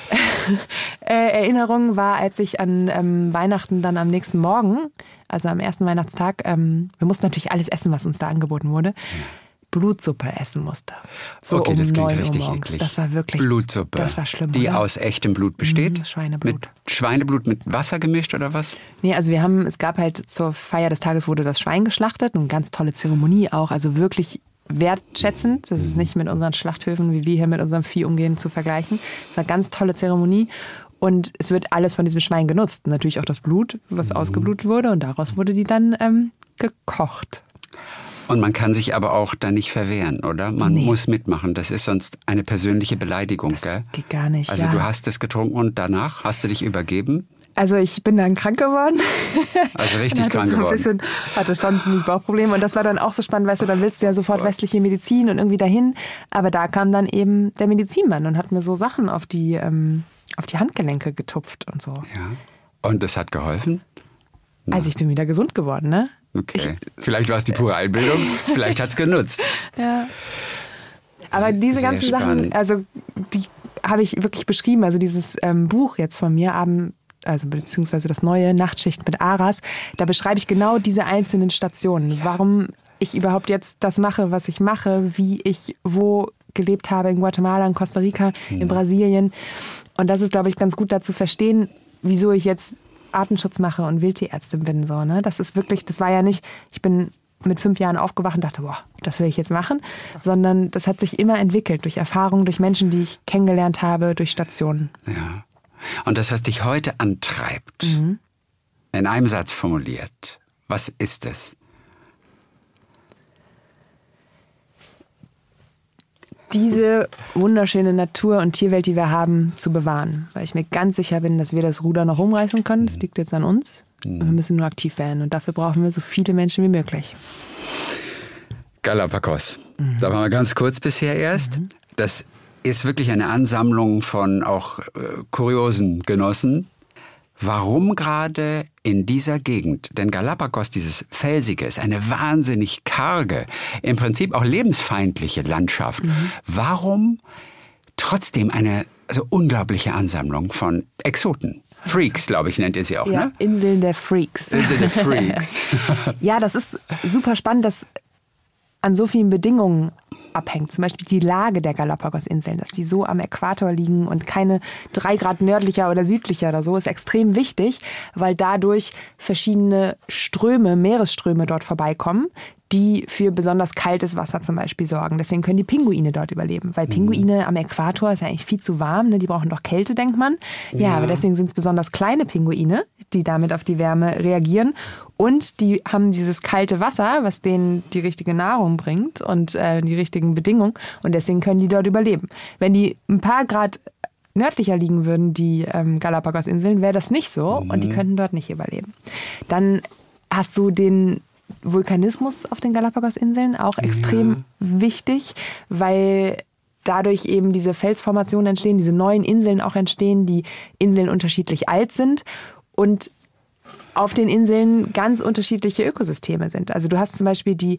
Erinnerung war, als ich an Weihnachten dann am nächsten Morgen, also am ersten Weihnachtstag, wir mussten natürlich alles essen, was uns da angeboten wurde, Blutsuppe essen musste. So okay, das klingt richtig eklig. Das war wirklich Blutsuppe. Das war schlimm. Die oder? Aus echtem Blut besteht? Schweineblut. Mit Schweineblut mit Wasser gemischt oder was? Nee, also es gab halt zur Feier des Tages wurde das Schwein geschlachtet, eine ganz tolle Zeremonie auch, also wirklich wertschätzend. Das ist nicht mit unseren Schlachthöfen, wie wir hier mit unserem Vieh umgehen, zu vergleichen. Es war eine ganz tolle Zeremonie und es wird alles von diesem Schwein genutzt. Natürlich auch das Blut, was ausgeblutet wurde und daraus wurde die dann gekocht. Und man kann sich aber auch da nicht verwehren, oder? Man muss mitmachen. Das ist sonst eine persönliche Beleidigung, gell? Geht gar nicht. Also du hast es getrunken und danach hast du dich übergeben? Also ich bin dann krank geworden. Also richtig krank geworden. Hatte schon ziemlich Bauchprobleme und das war dann auch so spannend, weißt du, dann willst du ja sofort westliche Medizin und irgendwie dahin. Aber da kam dann eben der Medizinmann und hat mir so Sachen auf die Handgelenke getupft und so. Ja. Und das hat geholfen? Na. Also ich bin wieder gesund geworden, ne? Okay. Vielleicht war es die pure Einbildung, vielleicht hat es genutzt. Ja. Aber diese sehr ganzen spannend. Sachen, also die habe ich wirklich beschrieben. Also dieses Buch jetzt von mir, beziehungsweise das neue Nachtschicht mit Aras, da beschreibe ich genau diese einzelnen Stationen. Warum ich überhaupt jetzt das mache, was ich mache, wie ich wo gelebt habe, in Guatemala, in Costa Rica, in Brasilien. Und das ist, glaube ich, ganz gut dazu verstehen, wieso ich jetzt Artenschutz mache und Wildtierärztin bin. So, ne? Das ist wirklich, das war ja nicht, ich bin mit 5 Jahren aufgewacht und dachte, boah, das will ich jetzt machen, sondern das hat sich immer entwickelt durch Erfahrungen, durch Menschen, die ich kennengelernt habe, durch Stationen. Ja. Und das, was dich heute antreibt, in einem Satz formuliert, was ist es? Diese wunderschöne Natur und Tierwelt, die wir haben, zu bewahren. Weil ich mir ganz sicher bin, dass wir das Ruder noch rumreißen können. Das liegt jetzt an uns. Und wir müssen nur aktiv werden. Und dafür brauchen wir so viele Menschen wie möglich. Galapagos. Da waren wir ganz kurz bisher erst. Das ist wirklich eine Ansammlung von auch kuriosen Genossen. Warum gerade in dieser Gegend, denn Galapagos, dieses Felsige, ist eine wahnsinnig karge, im Prinzip auch lebensfeindliche Landschaft. Warum trotzdem eine so unglaubliche Ansammlung von Exoten? Freaks, glaube ich, nennt ihr sie auch, ja, ne? Inseln der Freaks. Inseln der Freaks. Ja, das ist super spannend, dass an so vielen Bedingungen abhängt. Zum Beispiel die Lage der Galapagos-Inseln, dass die so am Äquator liegen und keine 3 Grad nördlicher oder südlicher oder so, ist extrem wichtig, weil dadurch verschiedene Ströme, Meeresströme dort vorbeikommen, die für besonders kaltes Wasser zum Beispiel sorgen. Deswegen können die Pinguine dort überleben, weil Pinguine am Äquator ist ja eigentlich viel zu warm, ne? Die brauchen doch Kälte, denkt man. Ja, aber deswegen sind es besonders kleine Pinguine, die damit auf die Wärme reagieren. Und die haben dieses kalte Wasser, was denen die richtige Nahrung bringt und die richtigen Bedingungen. Und deswegen können die dort überleben. Wenn die ein paar Grad nördlicher liegen würden, die Galapagos-Inseln, wäre das nicht so. Und die könnten dort nicht überleben. Dann hast du den Vulkanismus auf den Galapagos-Inseln, auch extrem wichtig, weil dadurch eben diese Felsformationen entstehen, diese neuen Inseln auch entstehen, die Inseln unterschiedlich alt sind und auf den Inseln ganz unterschiedliche Ökosysteme sind. Also du hast zum Beispiel die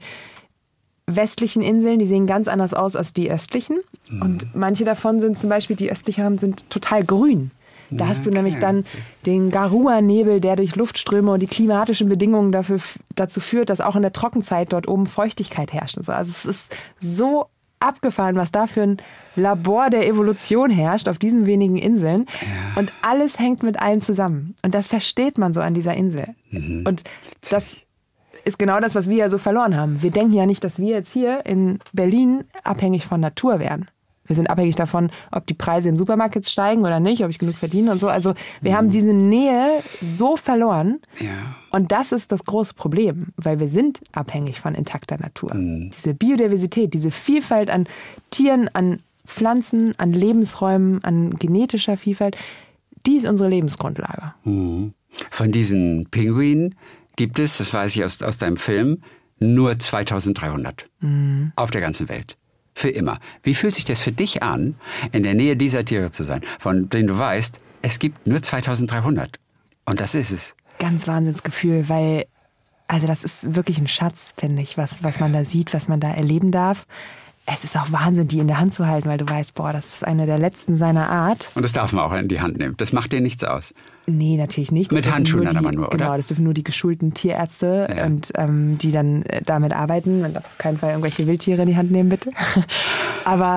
westlichen Inseln, die sehen ganz anders aus als die östlichen. Und manche davon sind zum Beispiel, die östlicheren sind total grün. Da hast du nämlich dann den Garua-Nebel, der durch Luftströme und die klimatischen Bedingungen dazu führt, dass auch in der Trockenzeit dort oben Feuchtigkeit herrscht. Also es ist so abgefahren, was da für ein Labor der Evolution herrscht auf diesen wenigen Inseln. Ja. Und alles hängt mit allen zusammen. Und das versteht man so an dieser Insel. Und das ist genau das, was wir ja so verloren haben. Wir denken ja nicht, dass wir jetzt hier in Berlin abhängig von Natur wären. Wir sind abhängig davon, ob die Preise im Supermarkt jetzt steigen oder nicht, ob ich genug verdiene und so. Also wir haben diese Nähe so verloren. Ja. Und das ist das große Problem, weil wir sind abhängig von intakter Natur. Diese Biodiversität, diese Vielfalt an Tieren, an Pflanzen, an Lebensräumen, an genetischer Vielfalt, die ist unsere Lebensgrundlage. Von diesen Pinguinen gibt es, das weiß ich aus deinem Film, nur 2300 auf der ganzen Welt. Für immer. Wie fühlt sich das für dich an, in der Nähe dieser Tiere zu sein, von denen du weißt, es gibt nur 2300? Und das ist es. Ganz Wahnsinnsgefühl, weil, also das ist wirklich ein Schatz, finde ich, was man da sieht, was man da erleben darf. Es ist auch Wahnsinn, die in der Hand zu halten, weil du weißt, boah, das ist eine der letzten seiner Art. Und das darf man auch in die Hand nehmen. Das macht dir nichts aus. Nee, natürlich nicht. Mit Handschuhen dann aber nur, oder? Genau, das dürfen nur die geschulten Tierärzte und die dann damit arbeiten. Man darf auf keinen Fall irgendwelche Wildtiere in die Hand nehmen, bitte. Aber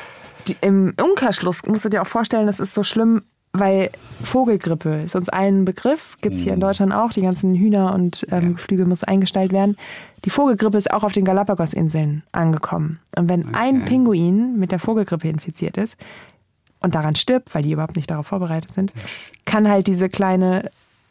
im Umkehrschluss musst du dir auch vorstellen, das ist so schlimm, weil Vogelgrippe ist uns allen ein Begriff, gibt es hier in Deutschland auch, die ganzen Hühner und Geflügel muss eingestellt werden. Die Vogelgrippe ist auch auf den Galapagos-Inseln angekommen. Und wenn ein Pinguin mit der Vogelgrippe infiziert ist und daran stirbt, weil die überhaupt nicht darauf vorbereitet sind, kann halt diese kleine,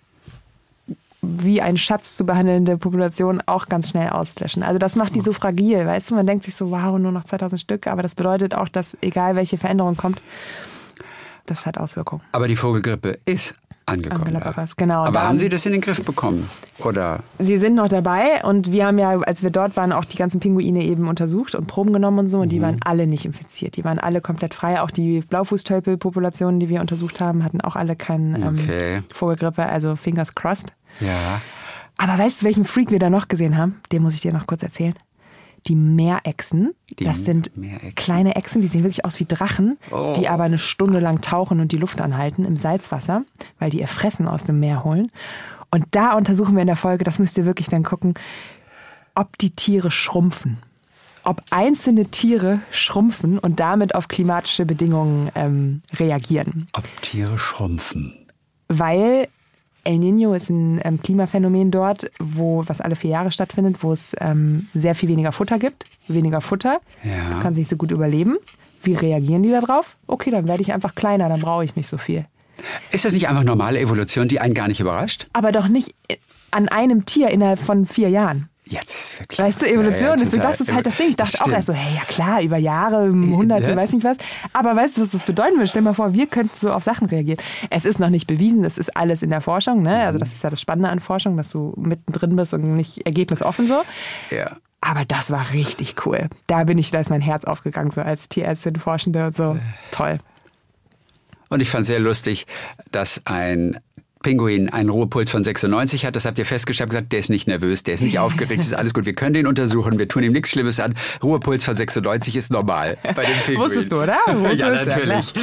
wie ein Schatz zu behandelnde Population auch ganz schnell auslöschen. Also das macht die so fragil, weißt du? Man denkt sich so, wow, nur noch 2000 Stück, aber das bedeutet auch, dass egal welche Veränderung kommt, das hat Auswirkungen. Aber die Vogelgrippe ist angekommen. Galapagos, genau. Aber haben Sie das in den Griff bekommen? Oder? Sie sind noch dabei und wir haben ja, als wir dort waren, auch die ganzen Pinguine eben untersucht und Proben genommen und so und die waren alle nicht infiziert. Die waren alle komplett frei. Auch die Blaufußtölpel-Populationen, die wir untersucht haben, hatten auch alle keine Vogelgrippe, also fingers crossed. Ja. Aber weißt du, welchen Freak wir da noch gesehen haben? Den muss ich dir noch kurz erzählen. Die Meerechsen, das sind kleine Echsen, die sehen wirklich aus wie Drachen, die aber eine Stunde lang tauchen und die Luft anhalten im Salzwasser, weil die ihr Fressen aus dem Meer holen. Und da untersuchen wir in der Folge, das müsst ihr wirklich dann gucken, ob die Tiere schrumpfen. Ob einzelne Tiere schrumpfen und damit auf klimatische Bedingungen reagieren. Ob Tiere schrumpfen. Weil El Niño ist ein Klimaphänomen dort, was alle 4 Jahre stattfindet, wo es sehr viel weniger Futter gibt. Weniger Futter, kann sich so gut überleben. Wie reagieren die da drauf? Okay, dann werde ich einfach kleiner, dann brauche ich nicht so viel. Ist das nicht einfach normale Evolution, die einen gar nicht überrascht? Aber doch nicht an einem Tier innerhalb von 4 Jahren. Ja, das ist wirklich. Weißt du, Evolution, das ist halt das Ding. Ich dachte auch erst so, hey, ja klar, über Jahre, Hunderte, weiß nicht was. Aber weißt du, was das bedeuten würde? Stell dir mal vor, wir könnten so auf Sachen reagieren. Es ist noch nicht bewiesen, es ist alles in der Forschung. Ne? Also das ist ja das Spannende an Forschung, dass du mittendrin bist und nicht ergebnisoffen so. Ja. Aber das war richtig cool. Da ist mein Herz aufgegangen, so als Tierärztin, Forschende und so. Toll. Und ich fand sehr lustig, dass ein Pinguin einen Ruhepuls von 96 hat, das habt ihr festgestellt, gesagt, der ist nicht nervös, der ist nicht aufgeregt, ist alles gut, wir können den untersuchen, wir tun ihm nichts Schlimmes an. Ruhepuls von 96 ist normal bei dem Pinguin. Wusstest du, oder? Ruhepuls, ja, natürlich.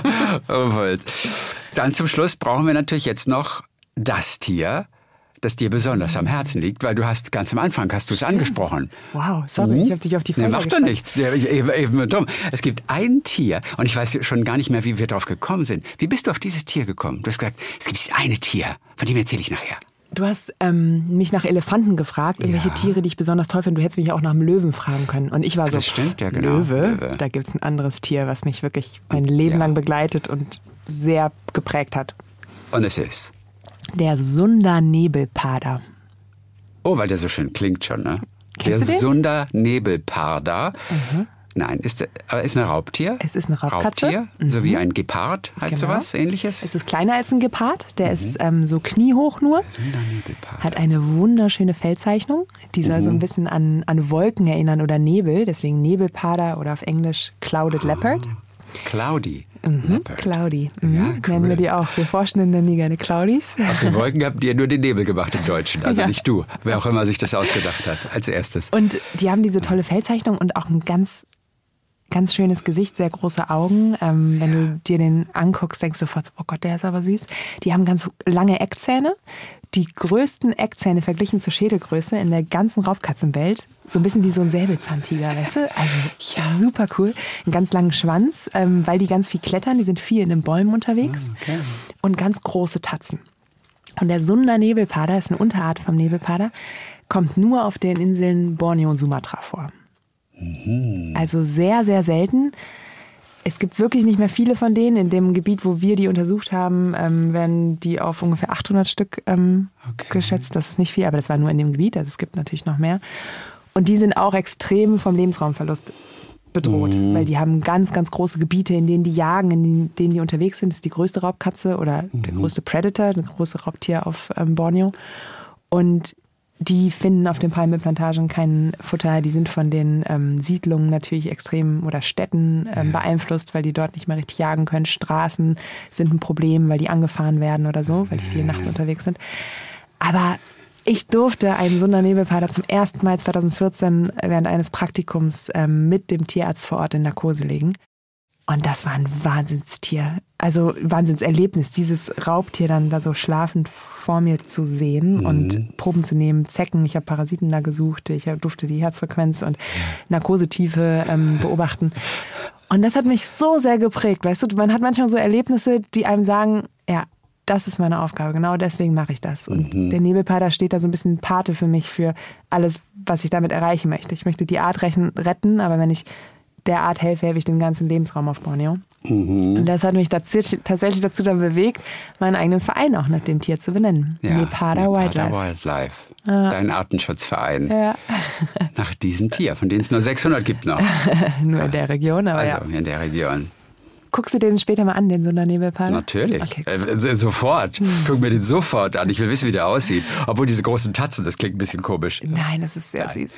Dann zum Schluss brauchen wir natürlich jetzt noch das Tier, das dir besonders am Herzen liegt, weil du hast ganz am Anfang es angesprochen. Wow, sorry, ich habe dich auf die Folge macht doch nichts. Eben dumm. Es gibt ein Tier und ich weiß schon gar nicht mehr, wie wir drauf gekommen sind. Wie bist du auf dieses Tier gekommen? Du hast gesagt, es gibt dieses eine Tier, von dem erzähle ich nachher. Du hast mich nach Elefanten gefragt, Tiere, die ich besonders toll finde. Du hättest mich auch nach einem Löwen fragen können. Und ich war so, das stimmt, ja, genau. Löwe, da gibt es ein anderes Tier, was mich wirklich mein Leben lang begleitet und sehr geprägt hat. Und es ist? Der Sunda-Nebelparder. Oh, weil der so schön klingt schon, ne? Kennst der du den? Sunda-Nebelparder. Nein, ist ein Raubtier? Es ist eine Raubkatze. Raubtier, so wie ein Gepard, halt sowas Ähnliches. Es ist kleiner als ein Gepard, der ist so kniehoch nur. Sunda-Nebelparder. Hat eine wunderschöne Fellzeichnung, die soll so ein bisschen an Wolken erinnern oder Nebel, deswegen Nebelparder oder auf Englisch Clouded Leopard. Cloudy. Cloudy. Ja, cool. Nennen wir die auch. Wir Forschenden nennen die gerne Cloudys. Aus den Wolken habt ihr nur den Nebel gemacht im Deutschen. Also nicht du. Wer auch immer sich das ausgedacht hat als erstes. Und die haben diese tolle Fellzeichnung und auch ein ganz schönes Gesicht, sehr große Augen. Wenn du dir den anguckst, denkst du sofort, oh Gott, der ist aber süß. Die haben ganz lange Eckzähne. Die größten Eckzähne verglichen zur Schädelgröße in der ganzen Raubkatzenwelt. So ein bisschen wie so ein Säbelzahntiger, weißt du? Also super cool. Einen ganz langen Schwanz, weil die ganz viel klettern. Die sind viel in den Bäumen unterwegs. Okay. Und ganz große Tatzen. Und der Sunda-Nebelparder ist eine Unterart vom Nebelparder, kommt nur auf den Inseln Borneo und Sumatra vor. Also sehr, sehr selten. Es gibt wirklich nicht mehr viele von denen. In dem Gebiet, wo wir die untersucht haben, werden die auf ungefähr 800 Stück geschätzt. Das ist nicht viel, aber das war nur in dem Gebiet. Also es gibt natürlich noch mehr. Und die sind auch extrem vom Lebensraumverlust bedroht, weil die haben ganz, ganz große Gebiete, in denen die jagen, in denen die unterwegs sind. Das ist die größte Raubkatze oder der größte Predator, das größte Raubtier auf Borneo. Und die finden auf den Palmölplantagen kein Futter. Die sind von den Siedlungen natürlich extrem oder Städten beeinflusst, weil die dort nicht mehr richtig jagen können. Straßen sind ein Problem, weil die angefahren werden oder so, weil die viel nachts unterwegs sind. Aber ich durfte einen Sunda-Nebelparder zum ersten Mal 2014 während eines Praktikums mit dem Tierarzt vor Ort in Narkose legen. Und das war ein Wahnsinnstier. Also Wahnsinnserlebnis, dieses Raubtier dann da so schlafend vor mir zu sehen und Proben zu nehmen, Zecken. Ich habe Parasiten da gesucht, ich durfte die Herzfrequenz und Narkosetiefe beobachten. Und das hat mich so sehr geprägt. Weißt du, man hat manchmal so Erlebnisse, die einem sagen, ja, das ist meine Aufgabe, genau deswegen mache ich das. Und der Nebelparder steht da so ein bisschen Pate für mich, für alles, was ich damit erreichen möchte. Ich möchte die Art retten, aber wenn ich der Art helfe ich den ganzen Lebensraum auf Borneo. Und das hat mich tatsächlich dazu dann bewegt, meinen eigenen Verein auch nach dem Tier zu benennen. Ja, Neparda Wildlife. Wildlife. Dein Artenschutzverein. Ja. Nach diesem Tier, von denen es nur 600 gibt noch. Nur in der Region, aber also in der Region. Guckst du den später mal an, den Sunda-Nebelparder? Natürlich. Okay. Sofort. Guck mir den sofort an. Ich will wissen, wie der aussieht. Obwohl diese großen Tatzen, das klingt ein bisschen komisch. Nein, das ist sehr süß.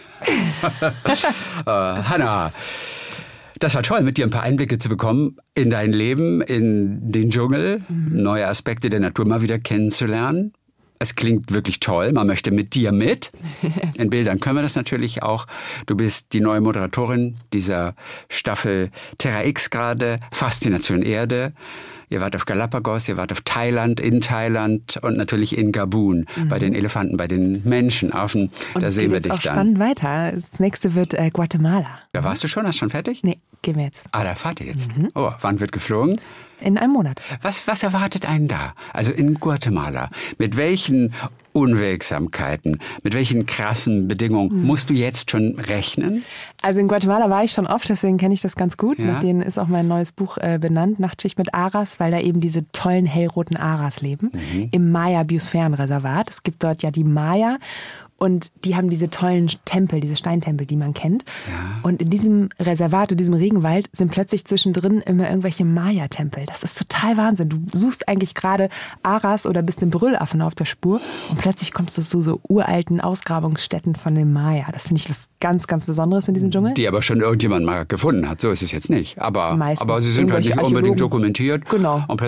Hanna, das war toll, mit dir ein paar Einblicke zu bekommen in dein Leben, in den Dschungel, neue Aspekte der Natur mal wieder kennenzulernen. Es klingt wirklich toll, man möchte mit dir mit. In Bildern können wir das natürlich auch. Du bist die neue Moderatorin dieser Staffel Terra X gerade, Faszination Erde. Ihr wart auf Galapagos, ihr wart auf Thailand, in Thailand und natürlich in Gabun, bei den Elefanten, bei den Menschenaffen. Und da sehen wir dich auch dann. Spannend weiter. Das nächste wird Guatemala. Da warst du schon? Hast du schon fertig? Nee, gehen wir jetzt. Ah, da fahrt ihr jetzt. Oh, wann wird geflogen? In einem Monat. Was erwartet einen da? Also in Guatemala. Mit welchen Unwegsamkeiten, mit welchen krassen Bedingungen musst du jetzt schon rechnen? Also in Guatemala war ich schon oft, deswegen kenne ich das ganz gut. Ja. Nach denen ist auch mein neues Buch benannt, Nachtschicht mit Aras, weil da eben diese tollen hellroten Aras leben. Im Maya-Biosphärenreservat. Es gibt dort ja die Maya. Und die haben diese tollen Tempel, diese Steintempel, die man kennt. Ja. Und in diesem Reservat, in diesem Regenwald, sind plötzlich zwischendrin immer irgendwelche Maya-Tempel. Das ist total Wahnsinn. Du suchst eigentlich gerade Aras oder bist dem Brüllaffen auf der Spur und plötzlich kommst du zu so uralten Ausgrabungsstätten von den Maya. Das finde ich was ganz, ganz Besonderes in diesem Dschungel. Die aber schon irgendjemand mal gefunden hat. So ist es jetzt nicht. Aber Meistens sie sind halt nicht irgendwelche unbedingt Archäologen. dokumentiert. Genau. Und plötzlich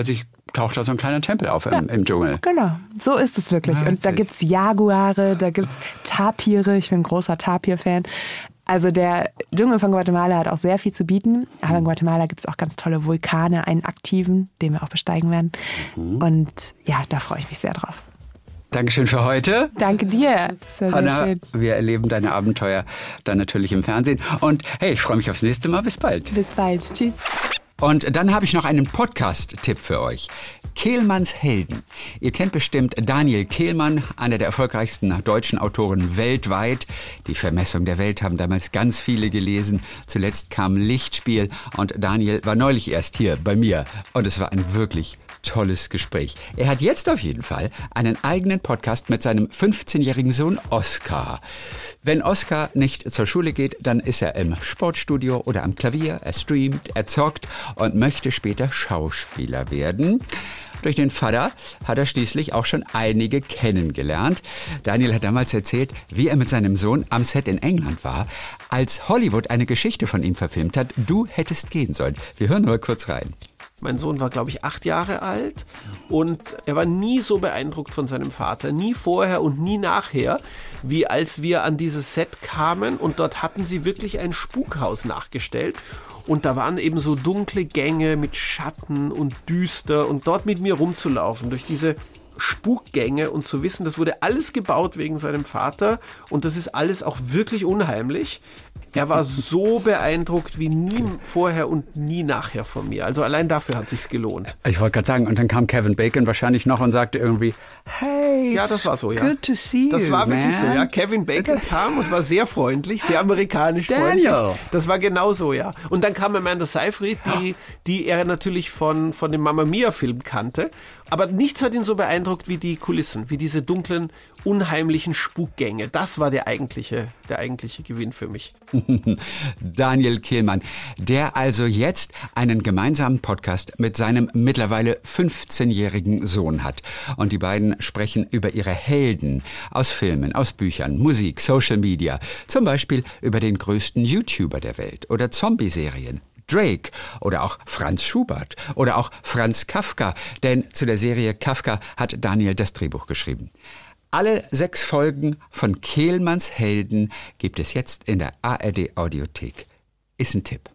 taucht da so ein kleiner Tempel auf im Dschungel. Genau, so ist es wirklich. Und da gibt's Jaguare, da gibt's Tapire. Ich bin ein großer Tapir-Fan. Also der Dschungel von Guatemala hat auch sehr viel zu bieten. Aber in Guatemala gibt es auch ganz tolle Vulkane, einen aktiven, den wir auch besteigen werden. Und ja, da freue ich mich sehr drauf. Dankeschön für heute. Danke dir. Das war Hanna, sehr schön. wir erleben deine Abenteuer dann natürlich im Fernsehen. Und hey, ich freue mich aufs nächste Mal. Bis bald. Bis bald. Tschüss. Und dann habe ich noch einen Podcast-Tipp für euch. Kehlmanns Helden. Ihr kennt bestimmt Daniel Kehlmann, einer der erfolgreichsten deutschen Autoren weltweit. Die Vermessung der Welt haben damals ganz viele gelesen. Zuletzt kam Lichtspiel und Daniel war neulich erst hier bei mir. Und es war ein wirklich tolles Gespräch. Er hat jetzt auf jeden Fall einen eigenen Podcast mit seinem 15-jährigen Sohn Oskar. Wenn Oskar nicht zur Schule geht, dann ist er im Sportstudio oder am Klavier, er streamt, er zockt und möchte später Schauspieler werden. Durch den Vater hat er schließlich auch schon einige kennengelernt. Daniel hat damals erzählt, wie er mit seinem Sohn am Set in England war, als Hollywood eine Geschichte von ihm verfilmt hat. Du hättest gehen sollen. Wir hören nur kurz rein. Mein Sohn war, glaube ich, 8 Jahre alt und er war nie so beeindruckt von seinem Vater, nie vorher und nie nachher, wie als wir an dieses Set kamen und dort hatten sie wirklich ein Spukhaus nachgestellt. Und da waren eben so dunkle Gänge mit Schatten und düster und dort mit mir rumzulaufen durch diese Spukgänge und zu wissen, das wurde alles gebaut wegen seinem Vater und das ist alles auch wirklich unheimlich. Er war so beeindruckt wie nie vorher und nie nachher von mir. Also allein dafür hat sich's gelohnt. Ich wollte gerade sagen, und dann kam Kevin Bacon wahrscheinlich noch und sagte irgendwie, hey, ja, das war so, ja. Good to see you, das war wirklich man. so, ja. Kevin Bacon kam und war sehr freundlich, sehr amerikanisch freundlich. Daniel. Das war genau so, ja. Und dann kam Amanda Seyfried, die er natürlich von dem Mamma Mia-Film kannte. Aber nichts hat ihn so beeindruckt wie die Kulissen, wie diese dunklen, unheimlichen Spukgänge. Das war der eigentliche Gewinn für mich. Daniel Kehlmann, der also jetzt einen gemeinsamen Podcast mit seinem mittlerweile 15-jährigen Sohn hat. Und die beiden sprechen über ihre Helden aus Filmen, aus Büchern, Musik, Social Media. Zum Beispiel über den größten YouTuber der Welt oder Zombie-Serien. Drake oder auch Franz Schubert oder auch Franz Kafka, denn zu der Serie Kafka hat Daniel das Drehbuch geschrieben. Alle 6 Folgen von Kehlmanns Helden gibt es jetzt in der ARD Audiothek. Ist ein Tipp.